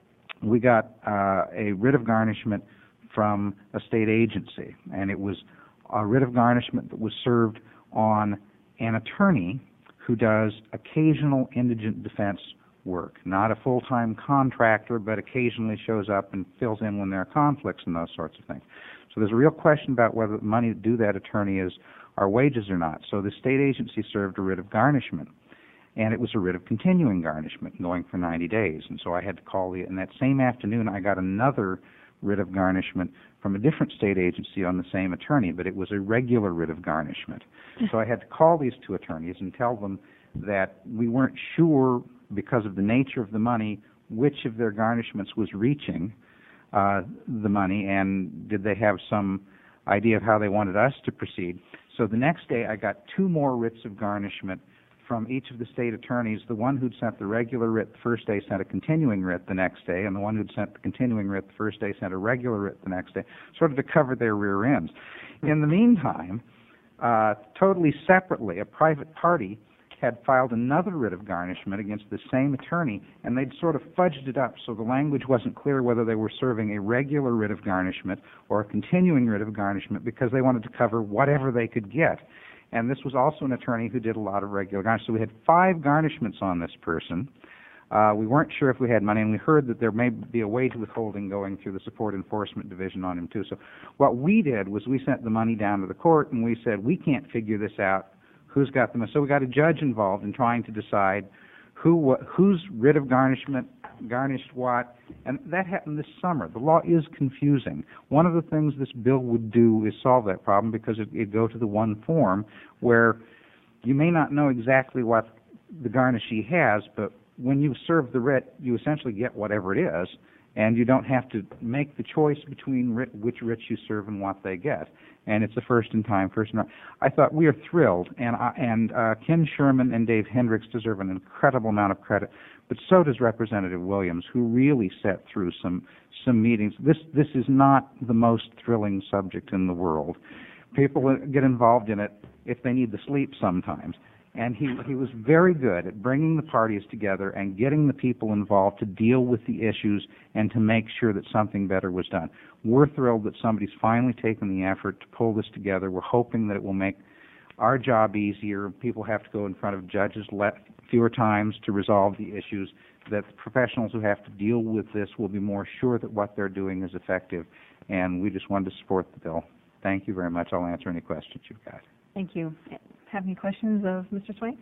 we got uh, a writ of garnishment from a state agency, and it was a writ of garnishment that was served on an attorney who does occasional indigent defense work, not a full-time contractor, but occasionally shows up and fills in when there are conflicts and those sorts of things. So there's a real question about whether the money to do that attorney is our wages or not. So the state agency served a writ of garnishment, and it was a writ of continuing garnishment going for ninety days. And so I had to call the, and that same afternoon I got another writ of garnishment from a different state agency on the same attorney, but it was a regular writ of garnishment. So I had to call these two attorneys and tell them that we weren't sure, because of the nature of the money, which of their garnishments was reaching uh, the money, and did they have some idea of how they wanted us to proceed. So the next day I got two more writs of garnishment from each of the state attorneys. The one who'd sent the regular writ the first day sent a continuing writ the next day, and the one who'd sent the continuing writ the first day sent a regular writ the next day, sort of to cover their rear ends. In the meantime, uh, totally separately, a private party had filed another writ of garnishment against the same attorney, and they'd sort of fudged it up so the language wasn't clear whether they were serving a regular writ of garnishment or a continuing writ of garnishment, because they wanted to cover whatever they could get. And this was also an attorney who did a lot of regular garnishments. So we had five garnishments on this person. Uh, we weren't sure if we had money, and we heard that there may be a wage withholding going through the Support Enforcement Division on him, too. So what we did was we sent the money down to the court, and we said, we can't figure this out. Who's got the money? So we got a judge involved in trying to decide who, whose writ of garnishment garnished what, and that happened this summer. The law is confusing. One of the things this bill would do is solve that problem, because it, it'd go to the one form where you may not know exactly what the garnishee has, but when you serve the writ, you essentially get whatever it is, and you don't have to make the choice between writ, which writs you serve and what they get. And it's a first in time, first in time. I thought we are thrilled, and uh, and uh, Ken Sherman and Dave Hendricks deserve an incredible amount of credit, but so does Representative Williams, who really sat through some some meetings. This this is not the most thrilling subject in the world. People get involved in it if they need the sleep sometimes. And he, he was very good at bringing the parties together and getting the people involved to deal with the issues and to make sure that something better was done. We're thrilled that somebody's finally taken the effort to pull this together. We're hoping that it will make our job easier. People have to go in front of judges le- fewer times to resolve the issues, that the professionals who have to deal with this will be more sure that what they're doing is effective. And we just wanted to support the bill. Thank you very much. I'll answer any questions you've got. Thank you. Have any questions of Mister Swank?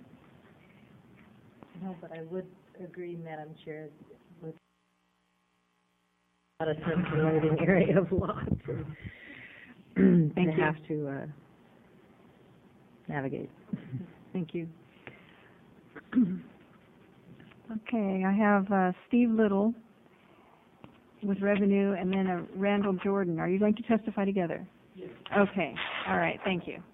No, but I would agree, Madam Chair, with a lot of circulating area of law. Thank they you. have to uh, navigate. Thank you. Okay, I have uh, Steve Little with revenue, and then uh, Randall Jordan. Are you going to testify together? Yes. Okay, all right, thank you.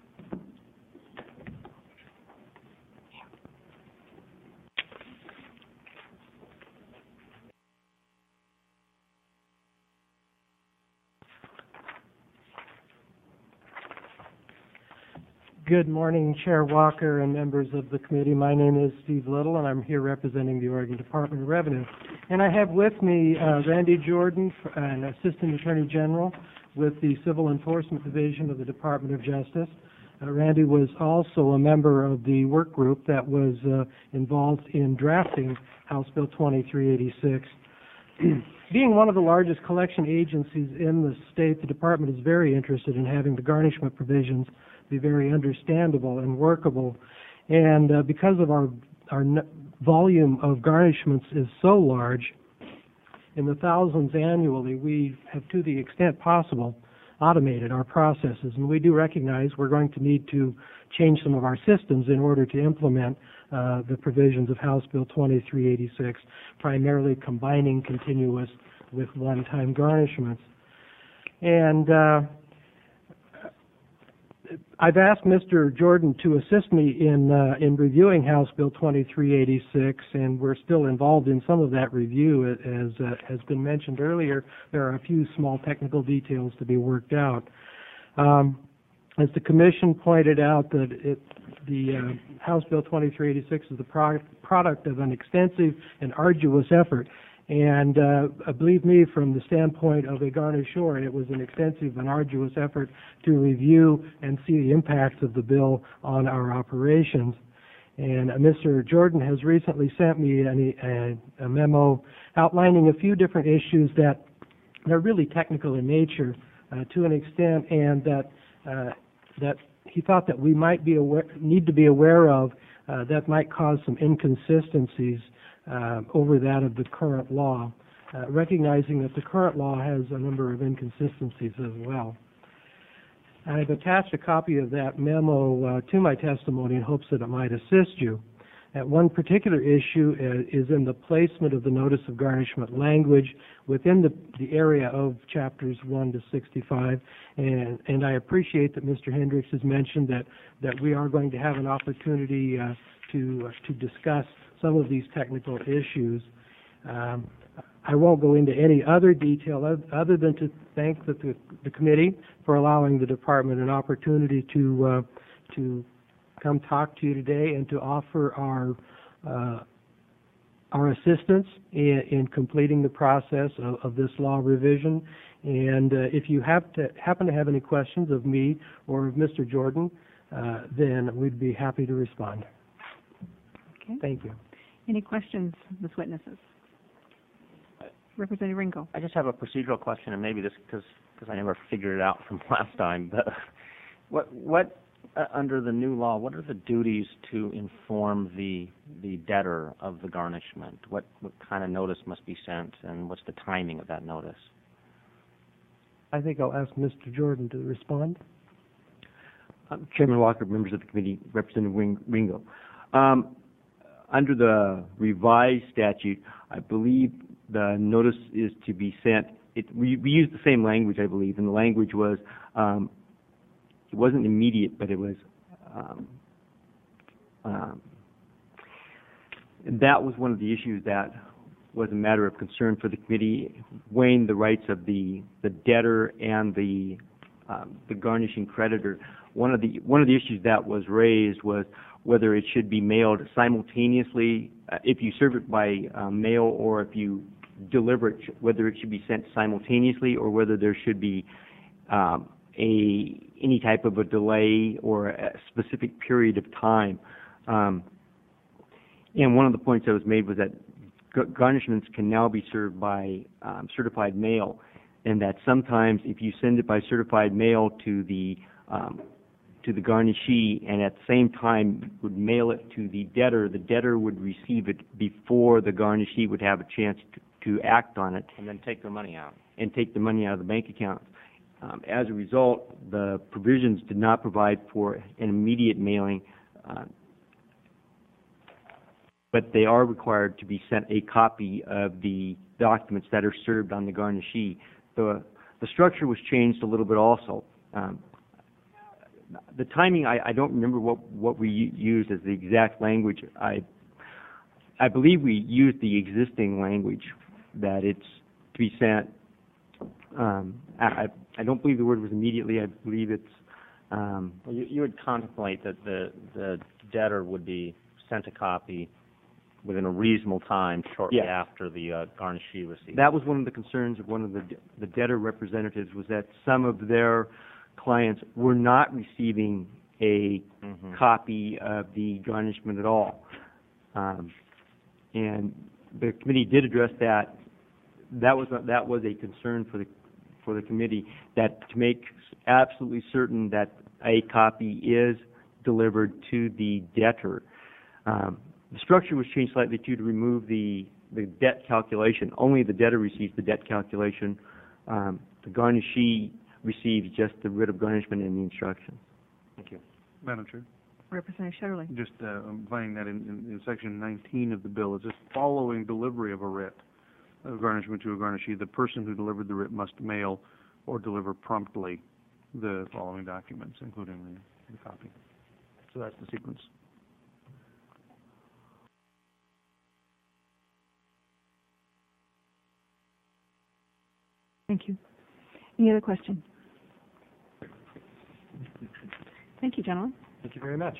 Good morning, Chair Walker and members of the committee. My name is Steve Little, and I'm here representing the Oregon Department of Revenue. And I have with me uh, Randy Jordan, an Assistant Attorney General with the Civil Enforcement Division of the Department of Justice. Uh, Randy was also a member of the work group that was uh, involved in drafting House Bill twenty-three eighty-six. Being one of the largest collection agencies in the state, the department is very interested in having the garnishment provisions be very understandable and workable. And uh, because of our our n- volume of garnishments is so large, in the thousands annually, we have, to the extent possible, automated our processes. And we do recognize we're going to need to change some of our systems in order to implement uh, the provisions of House Bill twenty-three eighty-six, primarily combining continuous with one-time garnishments. And uh, I've asked Mister Jordan to assist me in uh, in reviewing House Bill twenty-three eighty-six, and we're still involved in some of that review. As uh, has been mentioned earlier, there are a few small technical details to be worked out. Um, as the Commission pointed out, that it, the uh, House Bill twenty-three eighty-six is the product, product of an extensive and arduous effort. And uh, believe me, from the standpoint of a garnishor, it was an extensive and arduous effort to review and see the impacts of the bill on our operations. And uh, Mister Jordan has recently sent me an, a, a memo outlining a few different issues that are really technical in nature uh, to an extent, and that uh, that he thought that we might be aware, need to be aware of uh, that might cause some inconsistencies Uh, over that of the current law, uh, recognizing that the current law has a number of inconsistencies as well. I've attached a copy of that memo uh, to my testimony in hopes that it might assist you. At one particular issue uh, is in the placement of the notice of garnishment language within the, the area of chapters one to sixty-five, and, and I appreciate that Mister Hendricks has mentioned that, that we are going to have an opportunity uh, to, uh, to discuss some of these technical issues. Um, I won't go into any other detail other than to thank the, the, the committee for allowing the department an opportunity to uh, to come talk to you today and to offer our uh, our assistance in, in completing the process of, of this law revision. And uh, if you have to happen to have any questions of me or of Mister Jordan, uh, then we'd be happy to respond. Okay. Thank you. Any questions, Miz Witnesses? Representative Ringo. I just have a procedural question, and maybe this because I never figured it out from last time. But what what uh, under the new law, what are the duties to inform the the debtor of the garnishment? What what kind of notice must be sent, and what's the timing of that notice? I think I'll ask Mister Jordan to respond. Um, Chairman Walker, members of the committee, Representative Ring- Ringo. Um, Under the revised statute, I believe the notice is to be sent. It, we, we used the same language, I believe, and the language was, um, it wasn't immediate, but it was, um, um, that was one of the issues that was a matter of concern for the committee, weighing the rights of the, the debtor and the, um, the garnishing creditor. One of the, one of the issues that was raised was whether it should be mailed simultaneously, uh, if you serve it by uh, mail, or if you deliver it, whether it should be sent simultaneously, or whether there should be um, a any type of a delay or a specific period of time. Um, and one of the points that was made was that garnishments can now be served by um, certified mail, and that sometimes if you send it by certified mail to the um, to the garnishee, and at the same time would mail it to the debtor, the debtor would receive it before the garnishee would have a chance to, to act on it. And then take their money out. And take the money out of the bank account. Um, as a result, the provisions did not provide for an immediate mailing, uh, but they are required to be sent a copy of the documents that are served on the garnishee. The, the structure was changed a little bit also. Um, the timing, I, I don't remember what, what we u- used as the exact language. I, I believe we used the existing language that it's to be sent. Um, I, I don't believe the word was immediately. I believe it's. Um, Well, you, you would contemplate that the, the debtor would be sent a copy within a reasonable time shortly Yes. after the uh, garnishee receipt. That was one of the concerns of one of the the debtor representatives, was that some of their clients were not receiving a Mhm. copy of the garnishment at all. Um, and the committee did address that. That was a, that was a concern for the for the committee, that to make absolutely certain that a copy is delivered to the debtor. Um, the structure was changed slightly too, to remove the the debt calculation. Only the debtor receives the debt calculation. Um, the garnishee receives just the writ of garnishment and the instructions. Thank you. Madam Chair, Representative Shetterly. just uh, I'm finding that in, in, in section nineteen of the bill, it says following delivery of a writ of garnishment to a garnishee, the person who delivered the writ must mail or deliver promptly the following documents, including the, the copy. So that's the sequence. Thank you. Any other questions? Thank you, gentlemen. Thank you very much.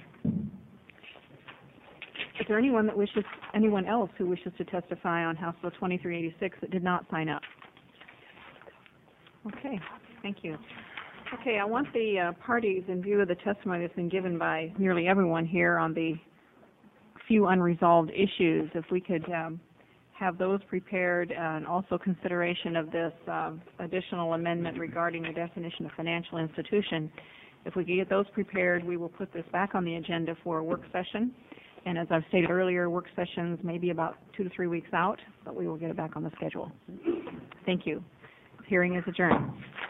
Is there anyone that wishes, anyone else who wishes to testify on House Bill twenty-three eighty-six that did not sign up? Okay, thank you. Okay, I want the uh, parties, in view of the testimony that's been given by nearly everyone here on the few unresolved issues, if we could um, have those prepared, and also consideration of this um, additional amendment regarding the definition of financial institution. If we could get those prepared, we will put this back on the agenda for a work session. And as I've stated earlier, work sessions may be about two to three weeks out, but we will get it back on the schedule. Thank you. Hearing is adjourned.